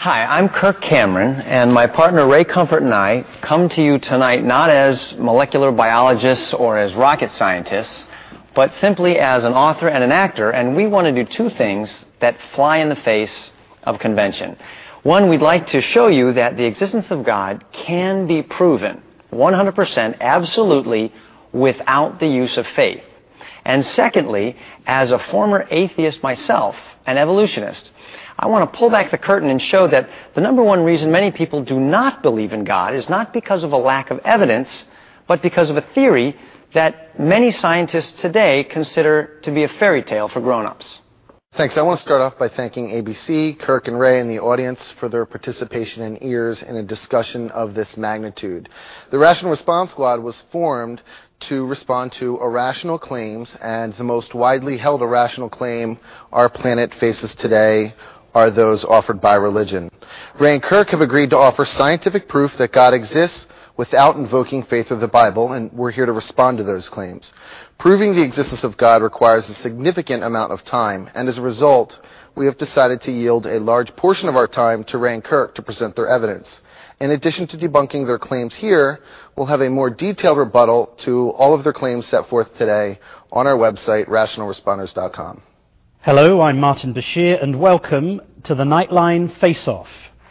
Hi, I'm Kirk Cameron, and my partner Ray Comfort and I come to you tonight not as molecular biologists or as rocket scientists, but simply as an author and an actor, and we want to do two things that fly in the face of convention. One, we'd like to show you that the existence of God can be proven 100% absolutely without the use of faith. And secondly, as a former atheist myself, an evolutionist, I want to pull back the curtain and show that the number one reason many people do not believe in God is not because of a lack of evidence, but because of a theory that many scientists today consider to be a fairy tale for grown-ups. Thanks. I want to start off by thanking ABC, Kirk and Ray, and the audience for their participation and ears in a discussion of this magnitude. The Rational Response Squad was formed to respond to irrational claims, and the most widely held irrational claim our planet faces today are those offered by religion. Ray and Kirk have agreed to offer scientific proof that God exists without invoking faith or the Bible, and we're here to respond to those claims. Proving the existence of God requires a significant amount of time, and as a result, we have decided to yield a large portion of our time to Ray and Kirk to present their evidence. In addition to debunking their claims here, we'll have a more detailed rebuttal to all of their claims set forth today on our website, rationalresponders.com. Hello, I'm Martin Bashir, and welcome to the Nightline Face-Off.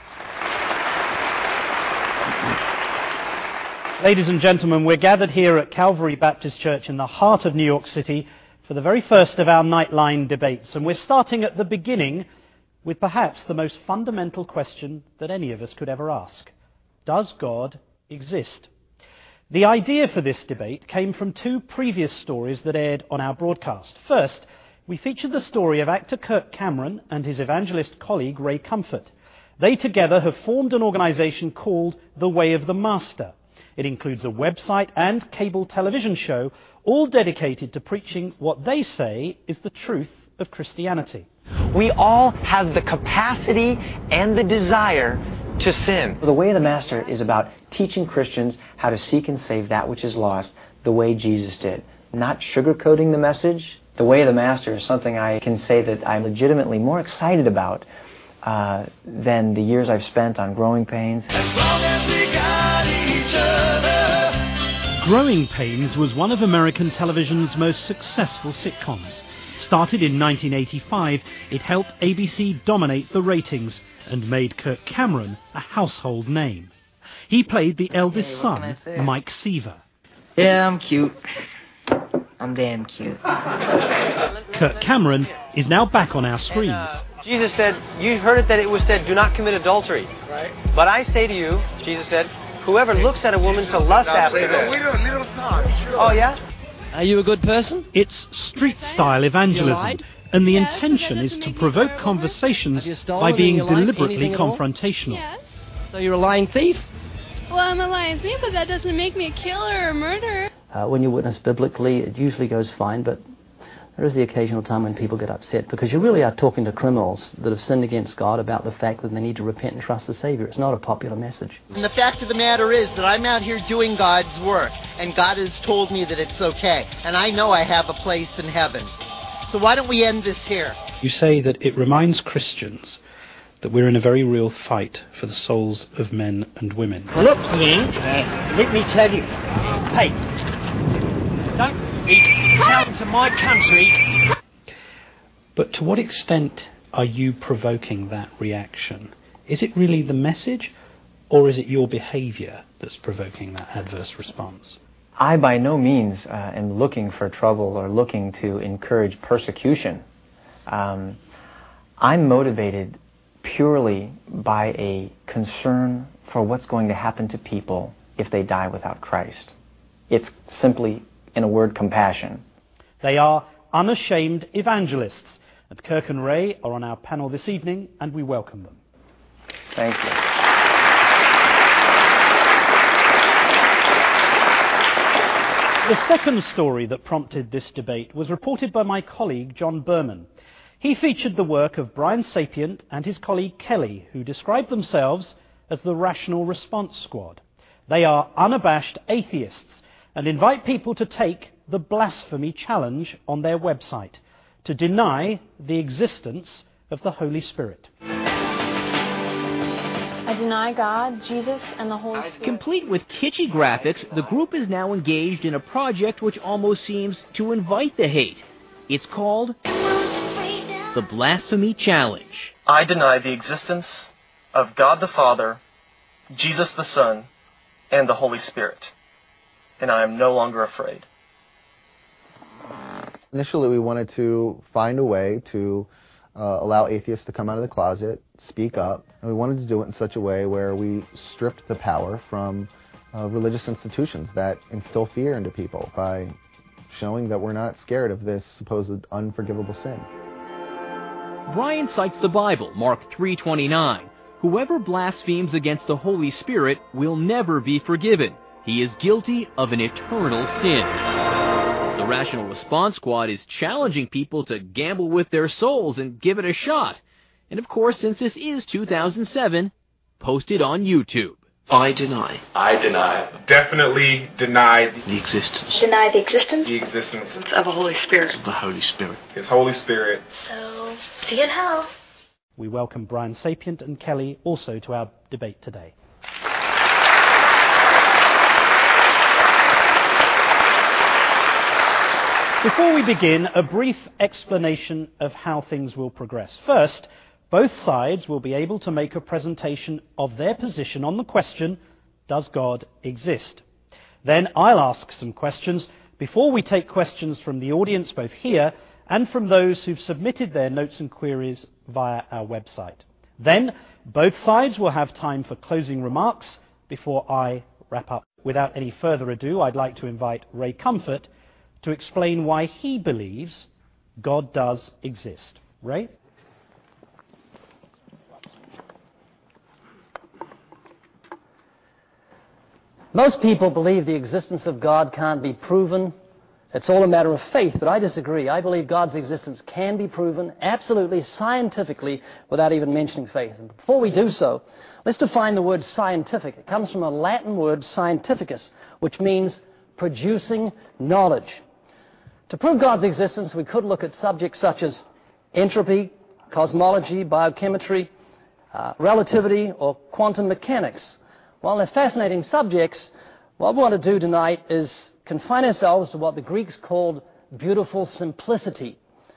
Ladies and gentlemen, we're gathered here at Calvary Baptist Church in the heart of New York City for the very first of our Nightline debates, and we're starting at the beginning with perhaps the most fundamental question that any of us could ever ask. Does God exist? The idea for this debate came from two previous stories that aired on our broadcast. First, we featured the story of actor Kirk Cameron and his evangelist colleague Ray Comfort. They together have formed an organization called The Way of the Master. It includes a website and cable television show, all dedicated to preaching what they say is the truth of Christianity. We all have the capacity and the desire to sin. The Way of the Master is about teaching Christians how to seek and save that which is lost the way Jesus did, not sugarcoating the message. The Way of the Master is something I can say that I'm legitimately more excited about than the years I've spent on Growing Pains. As long as we got each other. Growing Pains was one of American television's most successful sitcoms. Started in 1985, it helped ABC dominate the ratings and made Kirk Cameron a household name. He played the eldest son, Mike Seaver. Yeah, I'm cute. I'm damn cute. Kirk Cameron is now back on our screens. Jesus said, you heard it that it was said, do not commit adultery. Right. But I say to you, Jesus said, whoever looks at a woman to lust after her... We do a little time, sure. Oh, yeah? Are you a good person? It's street-style evangelism, and the intention is to provoke conversations by being deliberately confrontational. Yes. So you're a lying thief? Well, I'm a lying thief, but that doesn't make me a killer or a murderer. When you witness biblically, it usually goes fine, but there is the occasional time when people get upset because you really are talking to criminals that have sinned against God about the fact that they need to repent and trust the Savior. It's not a popular message. And the fact of the matter is that I'm out here doing God's work, and God has told me that it's okay, and I know I have a place in heaven. So why don't we end this here? You say that it reminds Christians that we're in a very real fight for the souls of men and women. Look, Ying, let me tell you. Hey, don't be shouting to my country. But to what extent are you provoking that reaction? Is it really the message, or is it your behavior that's provoking that adverse response? I by no means am looking for trouble or looking to encourage persecution. I'm motivated purely by a concern for what's going to happen to people if they die without Christ. It's simply, in a word, compassion. They are unashamed evangelists, and Kirk and Ray are on our panel this evening, and we welcome them. Thank you. The second story that prompted this debate was reported by my colleague John Berman. He featured the work of Brian Sapient and his colleague Kelly, who described themselves as the Rational Response Squad. They are unabashed atheists and invite people to take the blasphemy challenge on their website to deny the existence of the Holy Spirit. I deny God, Jesus, and the Holy Spirit. Complete with kitschy graphics, the group is now engaged in a project which almost seems to invite the hate. It's called the Blasphemy Challenge. I deny the existence of God the Father, Jesus the Son, and the Holy Spirit, and I am no longer afraid. Initially, we wanted to find a way to allow atheists to come out of the closet, speak up, and we wanted to do it in such a way where we stripped the power from religious institutions that instill fear into people by showing that we're not scared of this supposed unforgivable sin. Brian cites the Bible, Mark 3:29. Whoever blasphemes against the Holy Spirit will never be forgiven. He is guilty of an eternal sin. The Rational Response Squad is challenging people to gamble with their souls and give it a shot. And of course, since this is 2007, post it on YouTube. I deny. I deny. Definitely deny the existence. Deny the existence? The existence of a Holy Spirit. Of the Holy Spirit. His Holy Spirit. So, see you in hell. We welcome Brian Sapient and Kelly also to our debate today. Before we begin, a brief explanation of how things will progress. First, both sides will be able to make a presentation of their position on the question, does God exist? Then I'll ask some questions before we take questions from the audience both here and from those who've submitted their notes and queries via our website. Then both sides will have time for closing remarks before I wrap up. Without any further ado, I'd like to invite Ray Comfort to explain why he believes God does exist. Ray? Most people believe the existence of God can't be proven. It's all a matter of faith, but I disagree. I believe God's existence can be proven absolutely scientifically without even mentioning faith. And before we do so, let's define the word scientific. It comes from a Latin word scientificus, which means producing knowledge. To prove God's existence, we could look at subjects such as entropy, cosmology, biochemistry, relativity, or quantum mechanics. While they're fascinating subjects, what we want to do tonight is confine ourselves to what the Greeks called beautiful simplicity.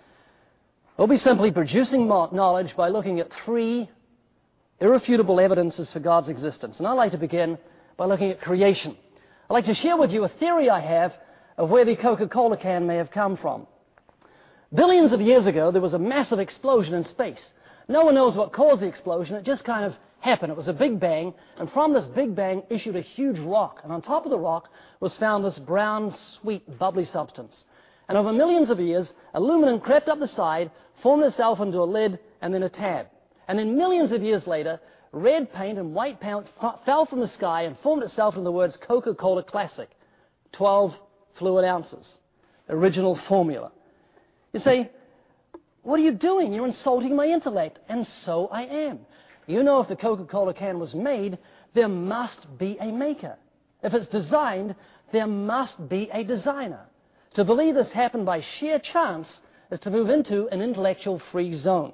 We'll be simply producing knowledge by looking at three irrefutable evidences for God's existence. And I'd like to begin by looking at creation. I'd like to share with you a theory I have of where the Coca-Cola can may have come from. Billions of years ago, there was a massive explosion in space. No one knows what caused the explosion. It just kind of happened. It was a big bang, and from this big bang issued a huge rock. And on top of the rock was found this brown, sweet, bubbly substance. And over millions of years, aluminum crept up the side, formed itself into a lid and then a tab. And then millions of years later, red paint and white paint fell from the sky and formed itself into the words Coca-Cola Classic, 12 fluid ounces, original formula. You say, what are you doing? You're insulting my intellect. And so I am. You know, if the Coca-Cola can was made, there must be a maker. If it's designed, there must be a designer. To believe this happened by sheer chance is to move into an intellectual free zone.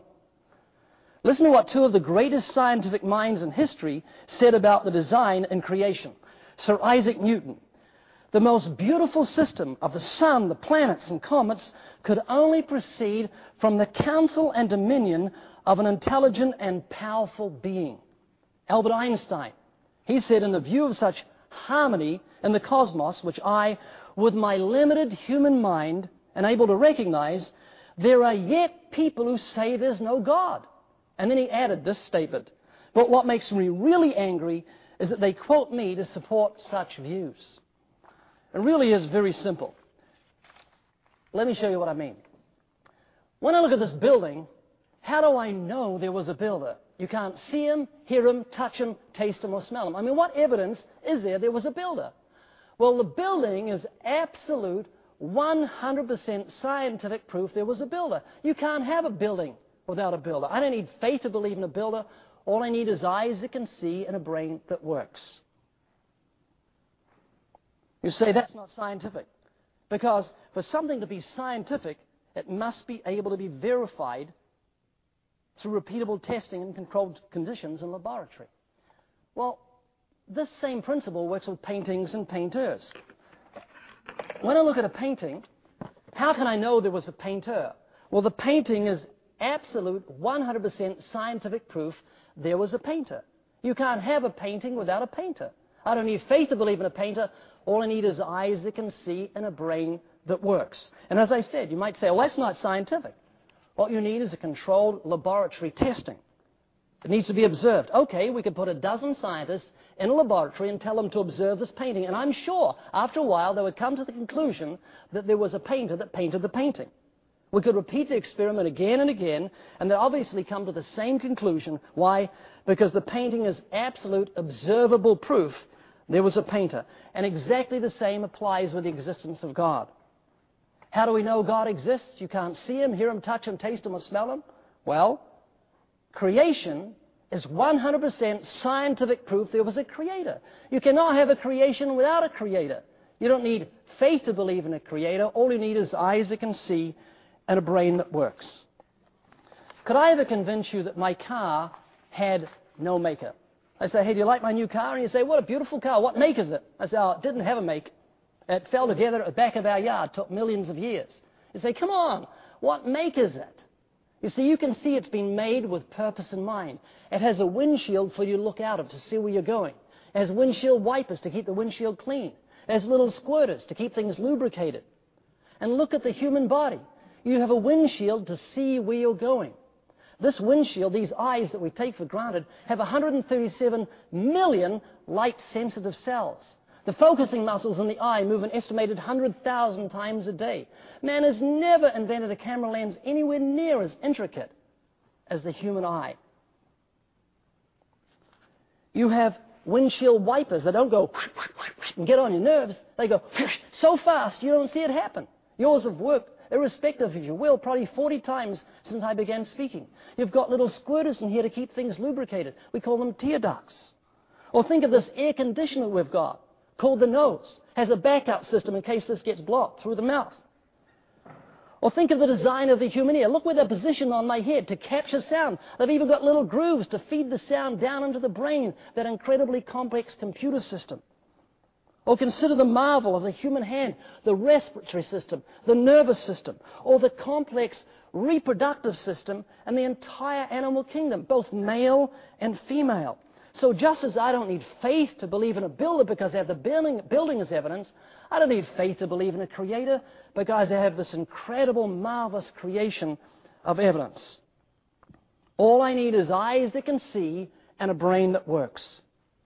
Listen to what two of the greatest scientific minds in history said about the design and creation. Sir Isaac Newton. The most beautiful system of the sun, the planets, and comets could only proceed from the counsel and dominion of an intelligent and powerful being. Albert Einstein, he said, in the view of such harmony in the cosmos, which I, with my limited human mind, am able to recognize, there are yet people who say there's no God. And then he added this statement, but what makes me really angry is that they quote me to support such views. It really is very simple. Let me show you what I mean. When I look at this building, how do I know there was a builder? You can't see him, hear him, touch him, taste him, or smell him. I mean, what evidence is there was a builder? Well, the building is absolute 100% scientific proof there was a builder. You can't have a building without a builder. I don't need faith to believe in a builder. All I need is eyes that can see and a brain that works. You say that's not scientific. Because for something to be scientific, it must be able to be verified through repeatable testing in controlled conditions in laboratory. Well, this same principle works with paintings and painters. When I look at a painting, how can I know there was a painter? Well, the painting is absolute 100% scientific proof there was a painter. You can't have a painting without a painter. I don't need faith to believe in a painter. All I need is eyes that can see and a brain that works. And as I said, you might say, well, that's not scientific. What you need is a controlled laboratory testing. It needs to be observed. Okay, we could put a dozen scientists in a laboratory and tell them to observe this painting. And I'm sure after a while they would come to the conclusion that there was a painter that painted the painting. We could repeat the experiment again and again, and they'd obviously come to the same conclusion. Why? Because the painting is absolute observable proof there was a painter. And exactly the same applies with the existence of God. How do we know God exists? You can't see Him, hear Him, touch Him, taste Him, or smell Him. Well, creation is 100% scientific proof there was a creator. You cannot have a creation without a creator. You don't need faith to believe in a creator. All you need is eyes that can see and a brain that works. Could I ever convince you that my car had no maker? I say, hey, do you like my new car? And you say, what a beautiful car. What make is it? I say, oh, it didn't have a make. It fell together at the back of our yard. It took millions of years. You say, come on, what make is it? You see, you can see it's been made with purpose in mind. It has a windshield for you to look out of to see where you're going. It has windshield wipers to keep the windshield clean. It has little squirters to keep things lubricated. And look at the human body. You have a windshield to see where you're going. This windshield, these eyes that we take for granted, have 137 million light-sensitive cells. The focusing muscles in the eye move an estimated 100,000 times a day. Man has never invented a camera lens anywhere near as intricate as the human eye. You have windshield wipers that don't go and get on your nerves. They go so fast you don't see it happen. Yours have worked, irrespective of your will, probably 40 times since I began speaking. You've got little squirters in here to keep things lubricated. We call them tear ducts. Or think of this air conditioner we've got, called the nose. Has a backup system in case this gets blocked through the mouth. Or think of the design of the human ear. Look where they're positioned on my head to capture sound. They've even got little grooves to feed the sound down into the brain, that incredibly complex computer system. Or consider the marvel of the human hand, the respiratory system, the nervous system, or the complex reproductive system and the entire animal kingdom, both male and female. So just as I don't need faith to believe in a builder because I have the building as evidence, I don't need faith to believe in a creator because I have this incredible, marvelous creation of evidence. All I need is eyes that can see and a brain that works.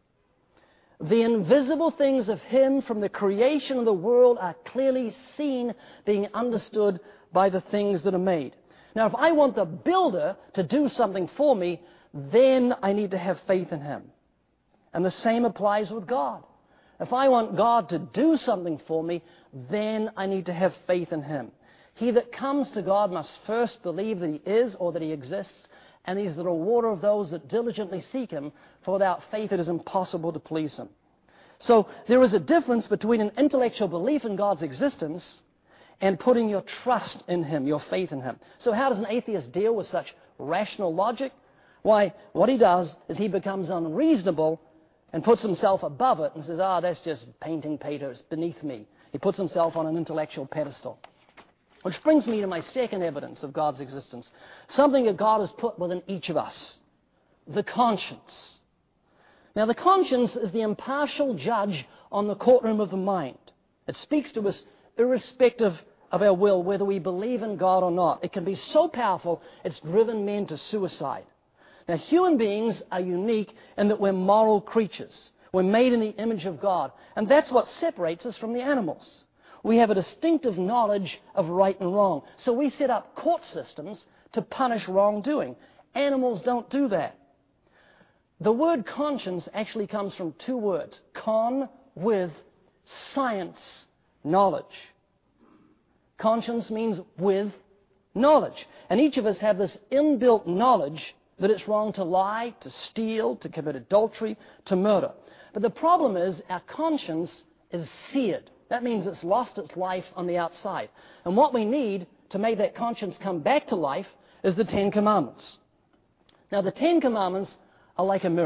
The invisible things of Him from the creation of the world are clearly seen, being understood by the things that are made. Now, if I want the builder to do something for me, then I need to have faith in Him. And the same applies with God. If I want God to do something for me, then I need to have faith in Him. He that comes to God must first believe that He is or that He exists, and He's the rewarder of those that diligently seek Him, for without faith it is impossible to please Him. So there is a difference between an intellectual belief in God's existence and putting your trust in Him, your faith in Him. So how does an atheist deal with such rational logic? Why, what he does is he becomes unreasonable and puts himself above it and says, that's just painting pater, it's beneath me. He puts himself on an intellectual pedestal. Which brings me to my second evidence of God's existence. Something that God has put within each of us. The conscience. Now, the conscience is the impartial judge on the courtroom of the mind. It speaks to us irrespective of our will, whether we believe in God or not. It can be so powerful, it's driven men to suicide. Now, human beings are unique in that we're moral creatures. We're made in the image of God. And that's what separates us from the animals. We have a distinctive knowledge of right and wrong. So we set up court systems to punish wrongdoing. Animals don't do that. The word conscience actually comes from two words. Con, with, science, knowledge. Conscience means with knowledge. And each of us have this inbuilt knowledge that it's wrong to lie, to steal, to commit adultery, to murder. But the problem is our conscience is seared. That means it's lost its life on the outside. And what we need to make that conscience come back to life is the Ten Commandments. Now, the Ten Commandments are like a mirror.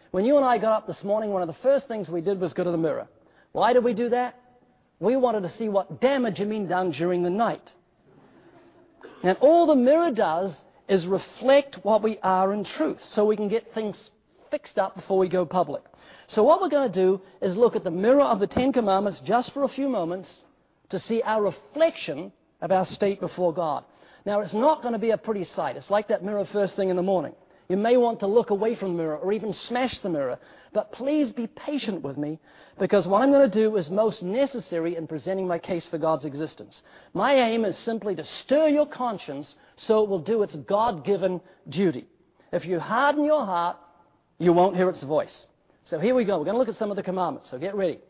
When you and I got up this morning, one of the first things we did was go to the mirror. Why did we do that? We wanted to see what damage had been done during the night. And all the mirror does is reflect what we are in truth, so we can get things fixed up before we go public. So what we're going to do is look at the mirror of the Ten Commandments just for a few moments to see our reflection of our state before God. Now, it's not going to be a pretty sight. It's like that mirror first thing in the morning. You may want to look away from the mirror or even smash the mirror. But please be patient with me, because what I'm going to do is most necessary in presenting my case for God's existence. My aim is simply to stir your conscience so it will do its God-given duty. If you harden your heart, you won't hear its voice. So here we go. We're going to look at some of the commandments. So get ready.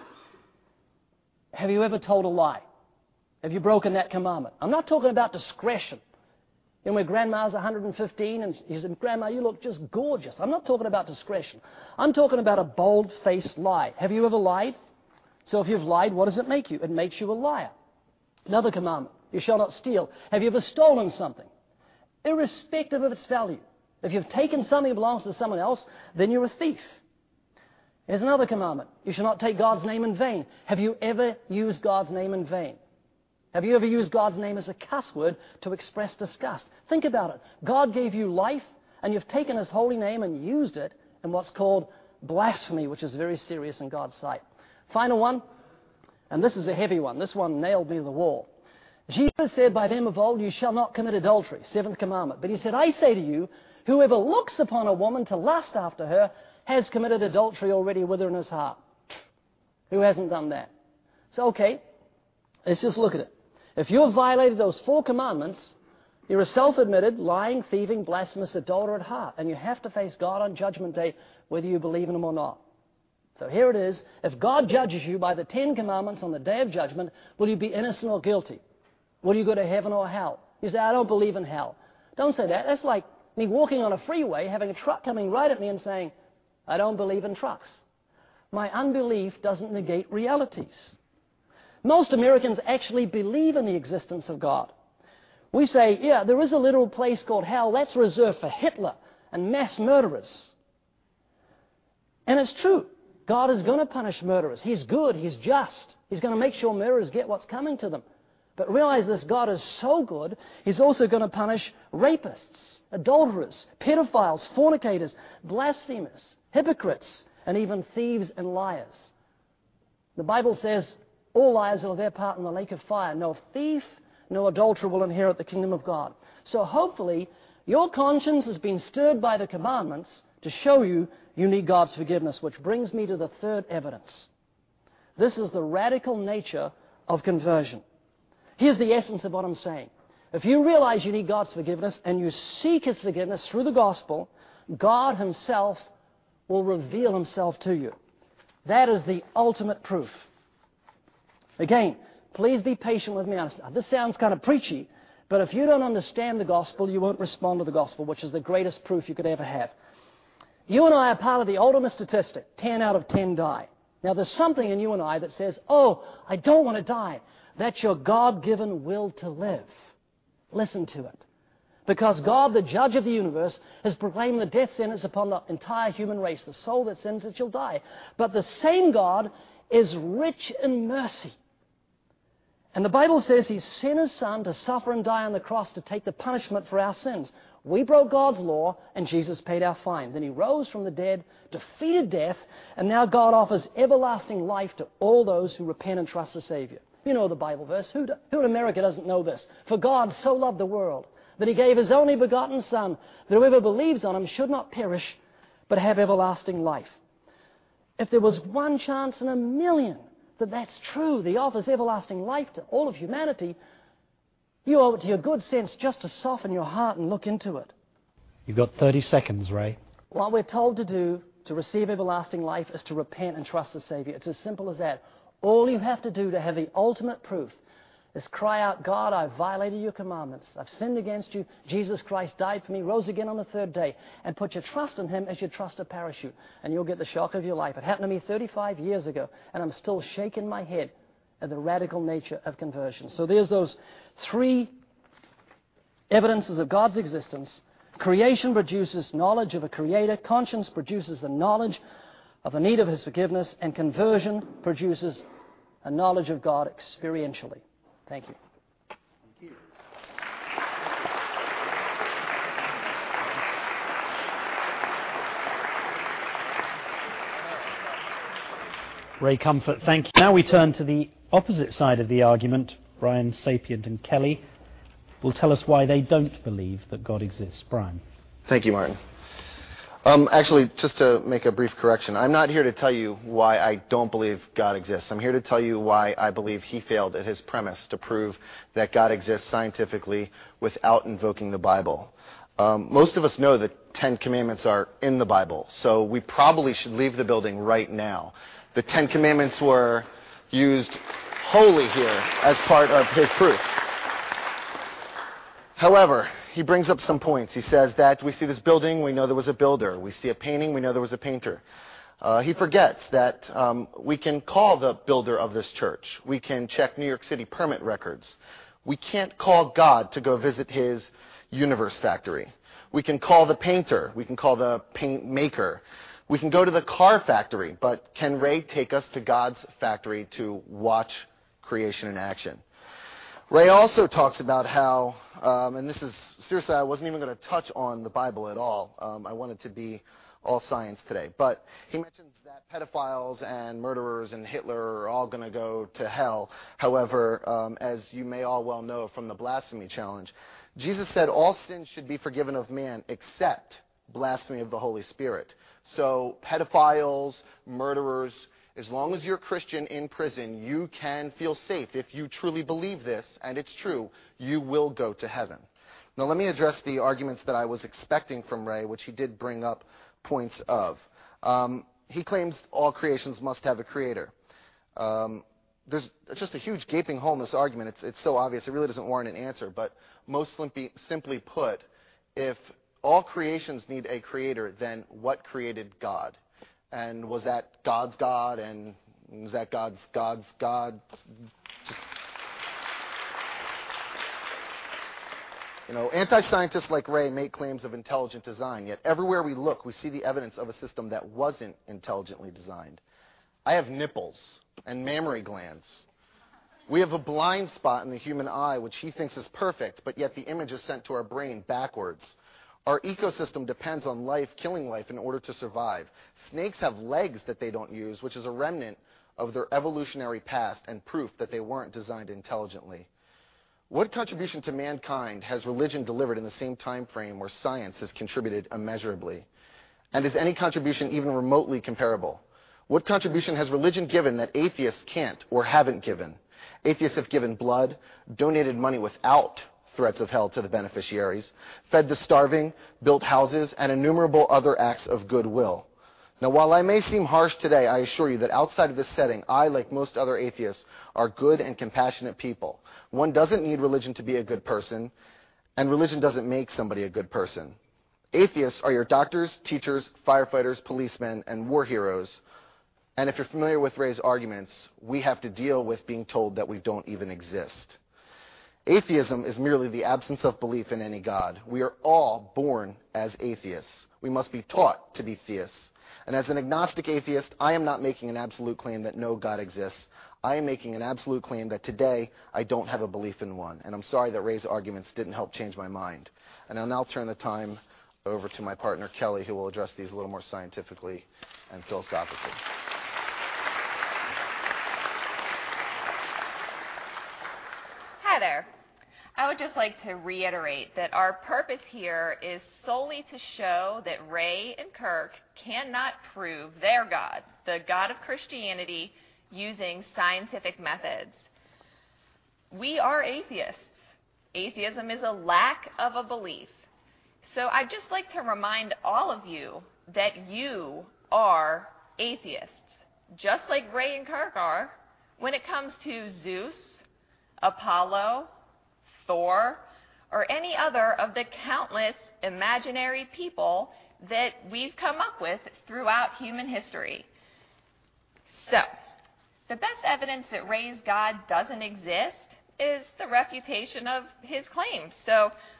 Have you ever told a lie? Have you broken that commandment? I'm not talking about discretion. You know, when Grandma's 115 and he said, Grandma, you look just gorgeous. I'm not talking about discretion. I'm talking about a bold-faced lie. Have you ever lied? So if you've lied, what does it make you? It makes you a liar. Another commandment, you shall not steal. Have you ever stolen something? Irrespective of its value. If you've taken something that belongs to someone else, then you're a thief. Here's another commandment. You shall not take God's name in vain. Have you ever used God's name in vain? Have you ever used God's name as a cuss word to express disgust? Think about it. God gave you life, and you've taken His holy name and used it in what's called blasphemy, which is very serious in God's sight. Final one, and this is a heavy one. This one nailed me to the wall. Jesus said, by them of old, you shall not commit adultery, 7th commandment. But He said, I say to you, whoever looks upon a woman to lust after her has committed adultery already with her in his heart. Who hasn't done that? So, okay, let's just look at it. If you've violated those 4 commandments, you're a self-admitted, lying, thieving, blasphemous adulterer at heart. And you have to face God on Judgment Day, whether you believe in Him or not. So here it is. If God judges you by the 10 commandments on the Day of Judgment, will you be innocent or guilty? Will you go to heaven or hell? You say, I don't believe in hell. Don't say that. That's like me walking on a freeway, having a truck coming right at me and saying, I don't believe in trucks. My unbelief doesn't negate realities. Most Americans actually believe in the existence of God. We say, yeah, there is a little place called hell. That's reserved for Hitler and mass murderers. And it's true. God is going to punish murderers. He's good. He's just. He's going to make sure murderers get what's coming to them. But realize this, God is so good, He's also going to punish rapists, adulterers, pedophiles, fornicators, blasphemers, hypocrites, and even thieves and liars. The Bible says, all liars will have their part in the lake of fire. No thief, no adulterer will inherit the kingdom of God. So hopefully, your conscience has been stirred by the commandments to show you you need God's forgiveness, which brings me to the third evidence. This is the radical nature of conversion. Here's the essence of what I'm saying. If you realize you need God's forgiveness and you seek His forgiveness through the gospel, God Himself will reveal Himself to you. That is the ultimate proof. Again, please be patient with me. This sounds kind of preachy, but if you don't understand the gospel, you won't respond to the gospel, which is the greatest proof you could ever have. You and I are part of the ultimate statistic. 10 out of 10 die. Now, there's something in you and I that says, oh, I don't want to die. That's your God-given will to live. Listen to it. Because God, the judge of the universe, has proclaimed the death sentence upon the entire human race. The soul that sins, it shall die. But the same God is rich in mercy. And the Bible says He sent His Son to suffer and die on the cross to take the punishment for our sins. We broke God's law, and Jesus paid our fine. Then He rose from the dead, defeated death, and now God offers everlasting life to all those who repent and trust the Savior. You know the Bible verse. Who in America doesn't know this? For God so loved the world that He gave His only begotten Son, that whoever believes on Him should not perish, but have everlasting life. If there was one chance in a million that that's true, He offers everlasting life to all of humanity, you owe it to your good sense just to soften your heart and look into it. You've got 30 seconds, Ray. What we're told to do to receive everlasting life is to repent and trust the Savior. It's as simple as that. All you have to do to have the ultimate proof is cry out, God, I've violated your commandments. I've sinned against you. Jesus Christ died for me, rose again on the 3rd day. And put your trust in Him as you trust a parachute. And you'll get the shock of your life. It happened to me 35 years ago. And I'm still shaking my head at the radical nature of conversion. So there's those 3 evidences of God's existence Creation produces knowledge of a creator, conscience produces the knowledge of the need of his forgiveness, and conversion produces a knowledge of God experientially. Thank you. Ray Comfort, thank you. Now we turn to the opposite side of the argument. Brian Sapient and Kelly will tell us why they don't believe that God exists. Brian. Thank you, Martin. Actually, just to make a brief correction, I'm not here to tell you why I don't believe God exists. I'm here to tell you why I believe he failed at his premise to prove that God exists scientifically without invoking the Bible. Most of us know that 10 Commandments are in the Bible, so we probably should leave the building right now. The 10 Commandments were used wholly here as part of his proof. However, he brings up some points. He says that we see this building, we know there was a builder. We see a painting, we know there was a painter. He forgets that we can call the builder of this church. We can check New York City permit records. We can't call God to go visit his universe factory. We can call the painter. We can call the paint maker. We can go to the car factory, but can Ray take us to God's factory to watch creation in action? Ray also talks about how, and this is, seriously, I wasn't even going to touch on the Bible at all. I wanted to be all science today. But he mentions that pedophiles and murderers and Hitler are all going to go to hell. However, as you may all well know from the blasphemy challenge, Jesus said all sins should be forgiven of man except blasphemy of the Holy Spirit. So pedophiles, murderers, as long as you're a Christian in prison, you can feel safe. If you truly believe this, and it's true, you will go to heaven. Now let me address the arguments that I was expecting from Ray, which he did bring up points of. He claims all creations must have a creator. There's just a huge gaping hole in this argument. It's so obvious, it really doesn't warrant an answer. But most simply put, if all creations need a creator, then what created God? And was that God's God? And was that God's God? Anti-scientists like Ray make claims of intelligent design, yet everywhere we look, we see the evidence of a system that wasn't intelligently designed. I have nipples and mammary glands. We have a blind spot in the human eye, which he thinks is perfect, but yet the image is sent to our brain backwards. Our ecosystem depends on life killing life in order to survive. Snakes have legs that they don't use, which is a remnant of their evolutionary past and proof that they weren't designed intelligently. What contribution to mankind has religion delivered in the same time frame where science has contributed immeasurably? And is any contribution even remotely comparable? What contribution has religion given that atheists can't or haven't given? Atheists have given blood, donated money without threats of hell to the beneficiaries, fed the starving, built houses, and innumerable other acts of goodwill. Now, while I may seem harsh today, I assure you that outside of this setting, I, like most other atheists, are good and compassionate people. One doesn't need religion to be a good person, and religion doesn't make somebody a good person. Atheists are your doctors, teachers, firefighters, policemen, and war heroes. And if you're familiar with Ray's arguments, we have to deal with being told that we don't even exist. Atheism is merely the absence of belief in any God. We are all born as atheists. We must be taught to be theists. And as an agnostic atheist, I am not making an absolute claim that no God exists. I am making an absolute claim that today I don't have a belief in one. And I'm sorry that Ray's arguments didn't help change my mind. And I'll now turn the time over to my partner, Kelly, who will address these a little more scientifically and philosophically. Hi there. I would just like to reiterate that our purpose here is solely to show that Ray and Kirk cannot prove their God, the God of Christianity, using scientific methods. We are atheists. Atheism is a lack of a belief. So I'd just like to remind all of you that you are atheists, just like Ray and Kirk are, when it comes to Zeus, Apollo, Thor, or any other of the countless imaginary people that we've come up with throughout human history. So, the best evidence that Ray's God doesn't exist is the refutation of his claims. So,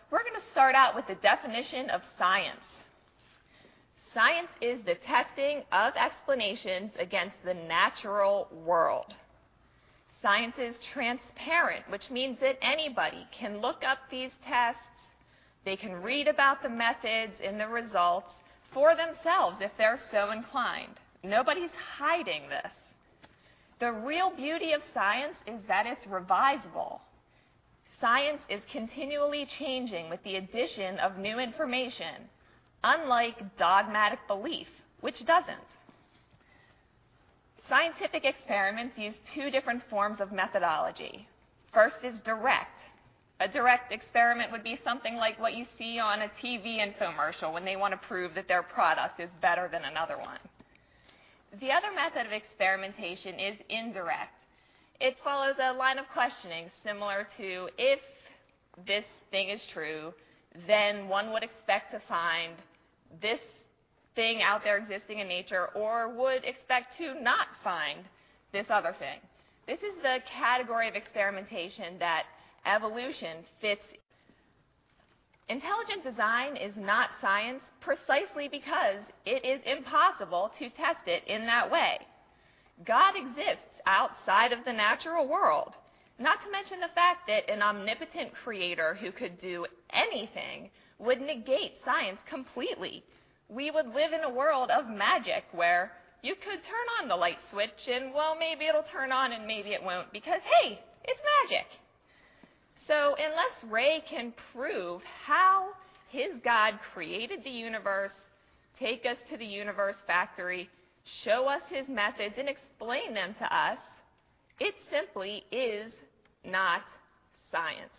we're going to start out with the definition of science. Science is the testing of explanations against the natural world. Science is transparent, which means that anybody can look up these tests, they can read about the methods and the results for themselves if they're so inclined. Nobody's hiding this. The real beauty of science is that it's revisable. Science is continually changing with the addition of new information, unlike dogmatic belief, which doesn't. Scientific experiments use two different forms of methodology. First is direct. A direct experiment would be something like what you see on a TV infomercial when they want to prove that their product is better than another one. The other method of experimentation is indirect. It follows a line of questioning similar to, if this thing is true, then one would expect to find this thing out there existing in nature, or would expect to not find this other thing. This is the category of experimentation that evolution fits. Intelligent design is not science precisely because it is impossible to test it in that way. God exists outside of the natural world, not to mention the fact that an omnipotent creator who could do anything would negate science completely. We would live in a world of magic where you could turn on the light switch and, well, maybe it'll turn on and maybe it won't because, hey, it's magic. So unless Ray can prove how his God created the universe, take us to the universe factory, show us his methods, and explain them to us, it simply is not science.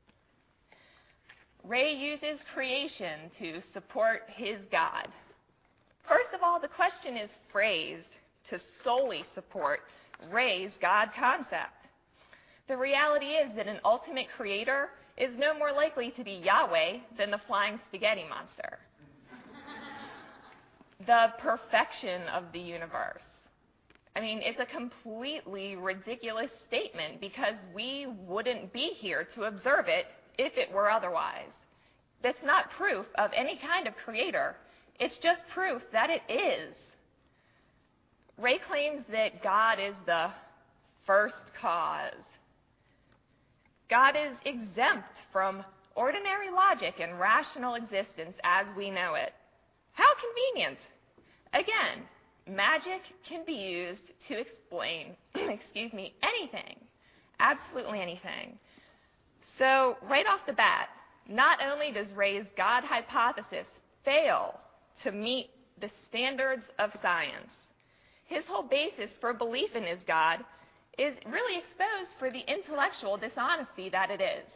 Ray uses creation to support his God. First of all, the question is phrased to solely support Ray's God concept. The reality is that an ultimate creator is no more likely to be Yahweh than the flying spaghetti monster. The perfection of the universe. I mean, it's a completely ridiculous statement because we wouldn't be here to observe it if it were otherwise. That's not proof of any kind of creator. It's just proof that it is. Ray claims that God is the first cause. God is exempt from ordinary logic and rational existence as we know it. How convenient. Again, magic can be used to explain, anything. Absolutely anything. So, right off the bat, not only does Ray's God hypothesis fail to meet the standards of science, his whole basis for belief in his God is really exposed for the intellectual dishonesty that it is.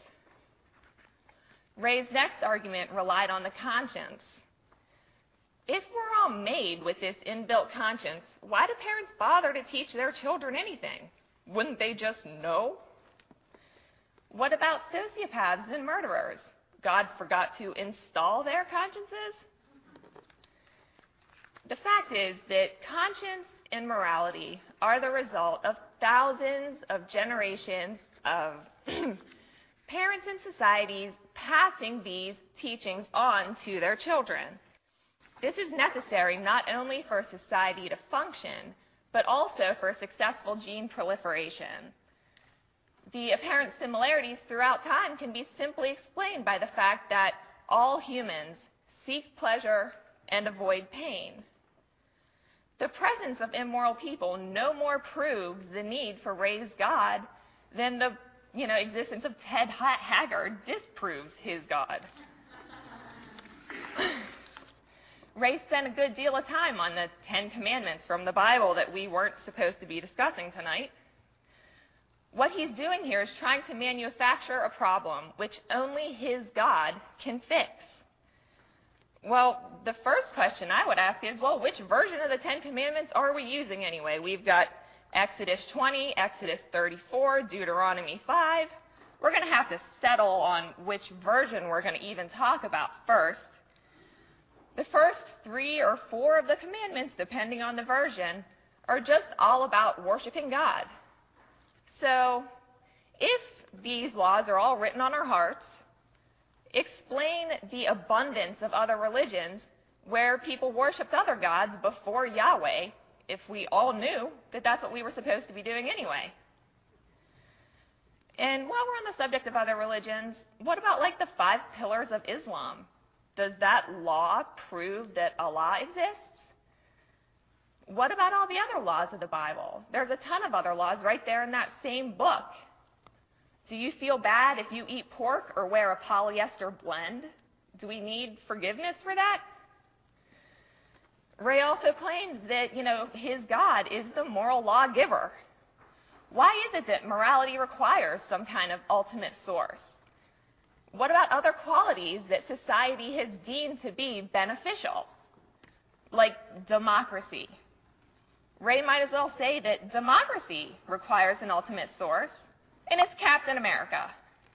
Ray's next argument relied on the conscience. If we're all made with this inbuilt conscience, why do parents bother to teach their children anything? Wouldn't they just know? What about sociopaths and murderers? God forgot to install their consciences? The fact is that conscience and morality are the result of thousands of generations of parents and societies passing these teachings on to their children. This is necessary not only for society to function, but also for successful gene proliferation. The apparent similarities throughout time can be simply explained by the fact that all humans seek pleasure and avoid pain. The presence of immoral people no more proves the need for Ray's God than the existence of Ted Haggard disproves his God. Ray spent a good deal of time on the Ten Commandments from the Bible that we weren't supposed to be discussing tonight. What he's doing here is trying to manufacture a problem which only his God can fix. Well, the first question I would ask is, which version of the Ten Commandments are we using anyway? We've got Exodus 20, Exodus 34, Deuteronomy 5. We're going to have to settle on which version we're going to even talk about first. The first 3 or 4 of the commandments, depending on the version, are just all about worshiping God. So, if these laws are all written on our hearts, Explain the abundance of other religions where people worshipped other gods before Yahweh, if we all knew that that's what we were supposed to be doing anyway. And while we're on the subject of other religions, what about like the 5 pillars of Islam? Does that law prove that Allah exists? What about all the other laws of the Bible? There's a ton of other laws right there in that same book. Do you feel bad if you eat pork or wear a polyester blend? Do we need forgiveness for that? Ray also claims that, his God is the moral lawgiver. Why is it that morality requires some kind of ultimate source? What about other qualities that society has deemed to be beneficial, like democracy? Ray might as well say that democracy requires an ultimate source, and it's Captain America.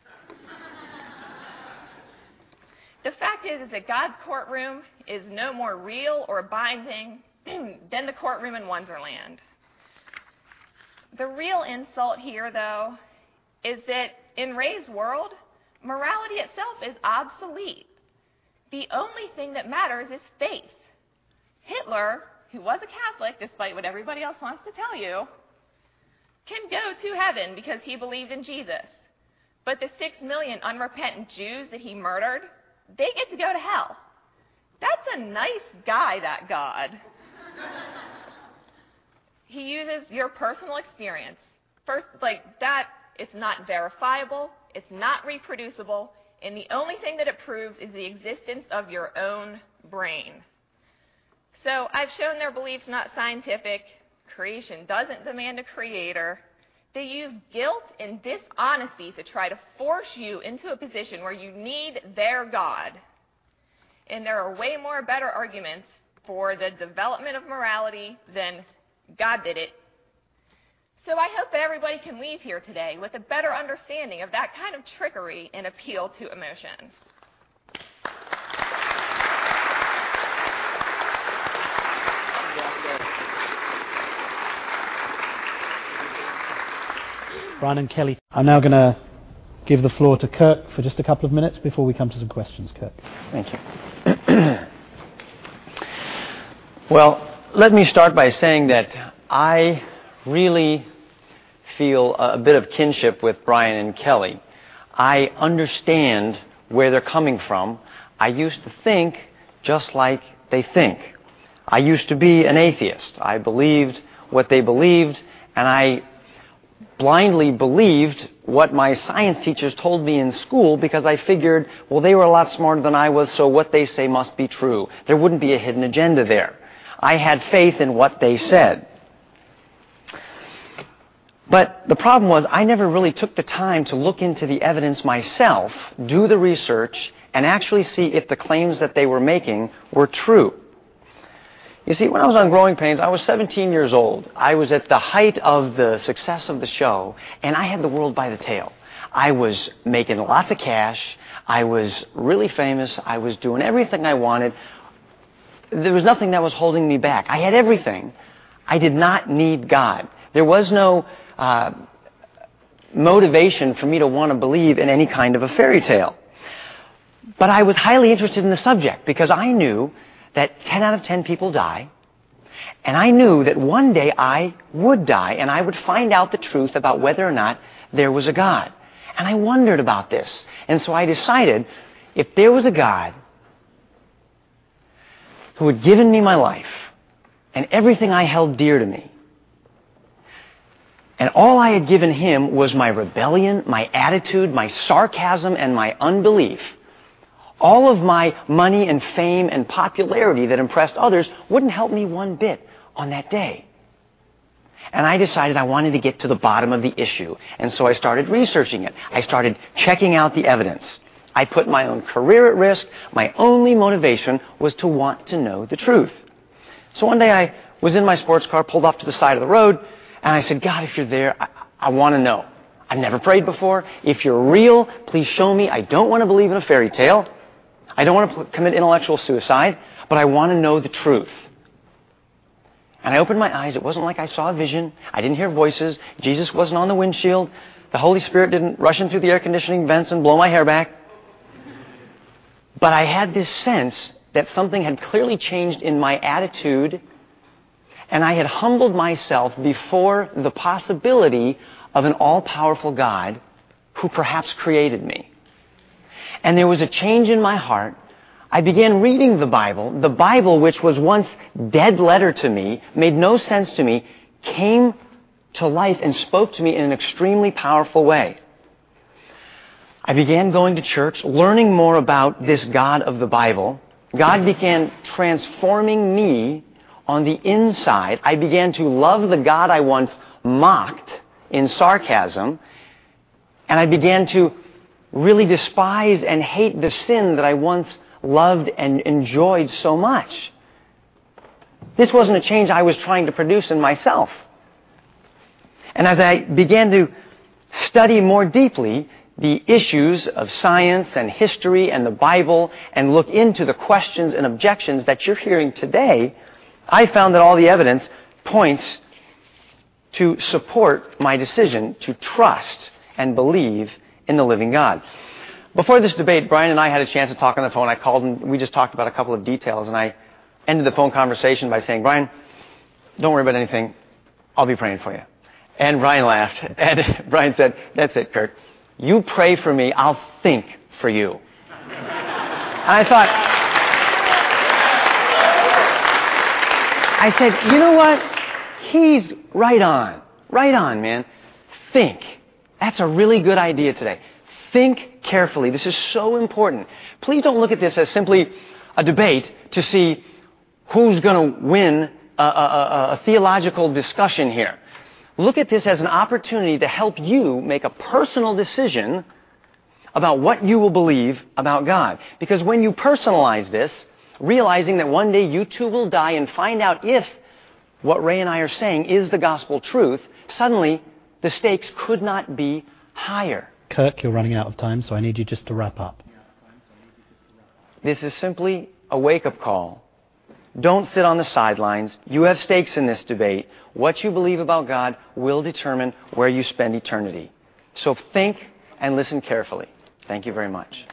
The fact is that God's courtroom is no more real or binding than the courtroom in Wonderland. The real insult here, though, is that in Ray's world, morality itself is obsolete. The only thing that matters is faith. Hitler, who was a Catholic, despite what everybody else wants to tell you, can go to heaven because he believed in Jesus. But the 6 million unrepentant Jews that he murdered, they get to go to hell. That's a nice guy, that God. He uses your personal experience. First, like that, it's not verifiable, it's not reproducible, and the only thing that it proves is the existence of your own brain. So I've shown their beliefs not scientific. Creation doesn't demand a creator. They use guilt and dishonesty to try to force you into a position where you need their God. And there are way more better arguments for the development of morality than God did it. So I hope that everybody can leave here today with a better understanding of that kind of trickery and appeal to emotion. Brian and Kelly, I'm now going to give the floor to Kirk for just a couple of minutes before we come to some questions. Kirk. Thank you. Well, let me start by saying that I really feel a bit of kinship with Brian and Kelly. I understand where they're coming from. I used to think just like they think. I used to be an atheist. I believed what they believed, and I blindly believed what my science teachers told me in school because I figured, well, they were a lot smarter than I was, so what they say must be true. There wouldn't be a hidden agenda there. I had faith in what they said. But the problem was I never really took the time to look into the evidence myself, do the research, and actually see if the claims that they were making were true. You see, when I was on Growing Pains, I was 17 years old. I was at the height of the success of the show, and I had the world by the tail. I was making lots of cash. I was really famous. I was doing everything I wanted. There was nothing that was holding me back. I had everything. I did not need God. There was no motivation for me to want to believe in any kind of a fairy tale. But I was highly interested in the subject because I knew that 10 out of 10 people die, and I knew that one day I would die, and I would find out the truth about whether or not there was a God. And I wondered about this. And so I decided, if there was a God who had given me my life and everything I held dear to me, and all I had given him was my rebellion, my attitude, my sarcasm, and my unbelief, all of my money and fame and popularity that impressed others wouldn't help me one bit on that day. And I decided I wanted to get to the bottom of the issue. And so I started researching it. I started checking out the evidence. I put my own career at risk. My only motivation was to want to know the truth. So one day I was in my sports car, pulled off to the side of the road, and I said, God, if you're there, I want to know. I've never prayed before. If you're real, please show me. I don't want to believe in a fairy tale. I don't want to commit intellectual suicide, but I want to know the truth. And I opened my eyes. It wasn't like I saw a vision. I didn't hear voices. Jesus wasn't on the windshield. The Holy Spirit didn't rush in through the air conditioning vents and blow my hair back. But I had this sense that something had clearly changed in my attitude, and I had humbled myself before the possibility of an all-powerful God who perhaps created me. And there was a change in my heart. I began reading the Bible which was once dead letter to me, made no sense to me, came to life and spoke to me in an extremely powerful way. I began going to church, learning more about this God of the Bible. God began transforming me on the inside. I began to love the God I once mocked in sarcasm, and I began to really despise and hate the sin that I once loved and enjoyed so much. This wasn't a change I was trying to produce in myself. And as I began to study more deeply the issues of science and history and the Bible and look into the questions and objections that you're hearing today, I found that all the evidence points to support my decision to trust and believe in the living God. Before this debate, Brian and I had a chance to talk on the phone. I called and we just talked about a couple of details, and I ended the phone conversation by saying, Brian, don't worry about anything. I'll be praying for you. And Brian laughed, and Brian said, that's it, Kirk. You pray for me, I'll think for you. And I said, you know what? He's right on. Right on, man. Think. That's a really good idea today. Think carefully. This is so important. Please don't look at this as simply a debate to see who's going to win a theological discussion here. Look at this as an opportunity to help you make a personal decision about what you will believe about God. Because when you personalize this, realizing that one day you too will die and find out if what Ray and I are saying is the gospel truth, suddenly the stakes could not be higher. Kirk, you're running out of time, so I need you just to wrap up. This is simply a wake-up call. Don't sit on the sidelines. You have stakes in this debate. What you believe about God will determine where you spend eternity. So think and listen carefully. Thank you very much.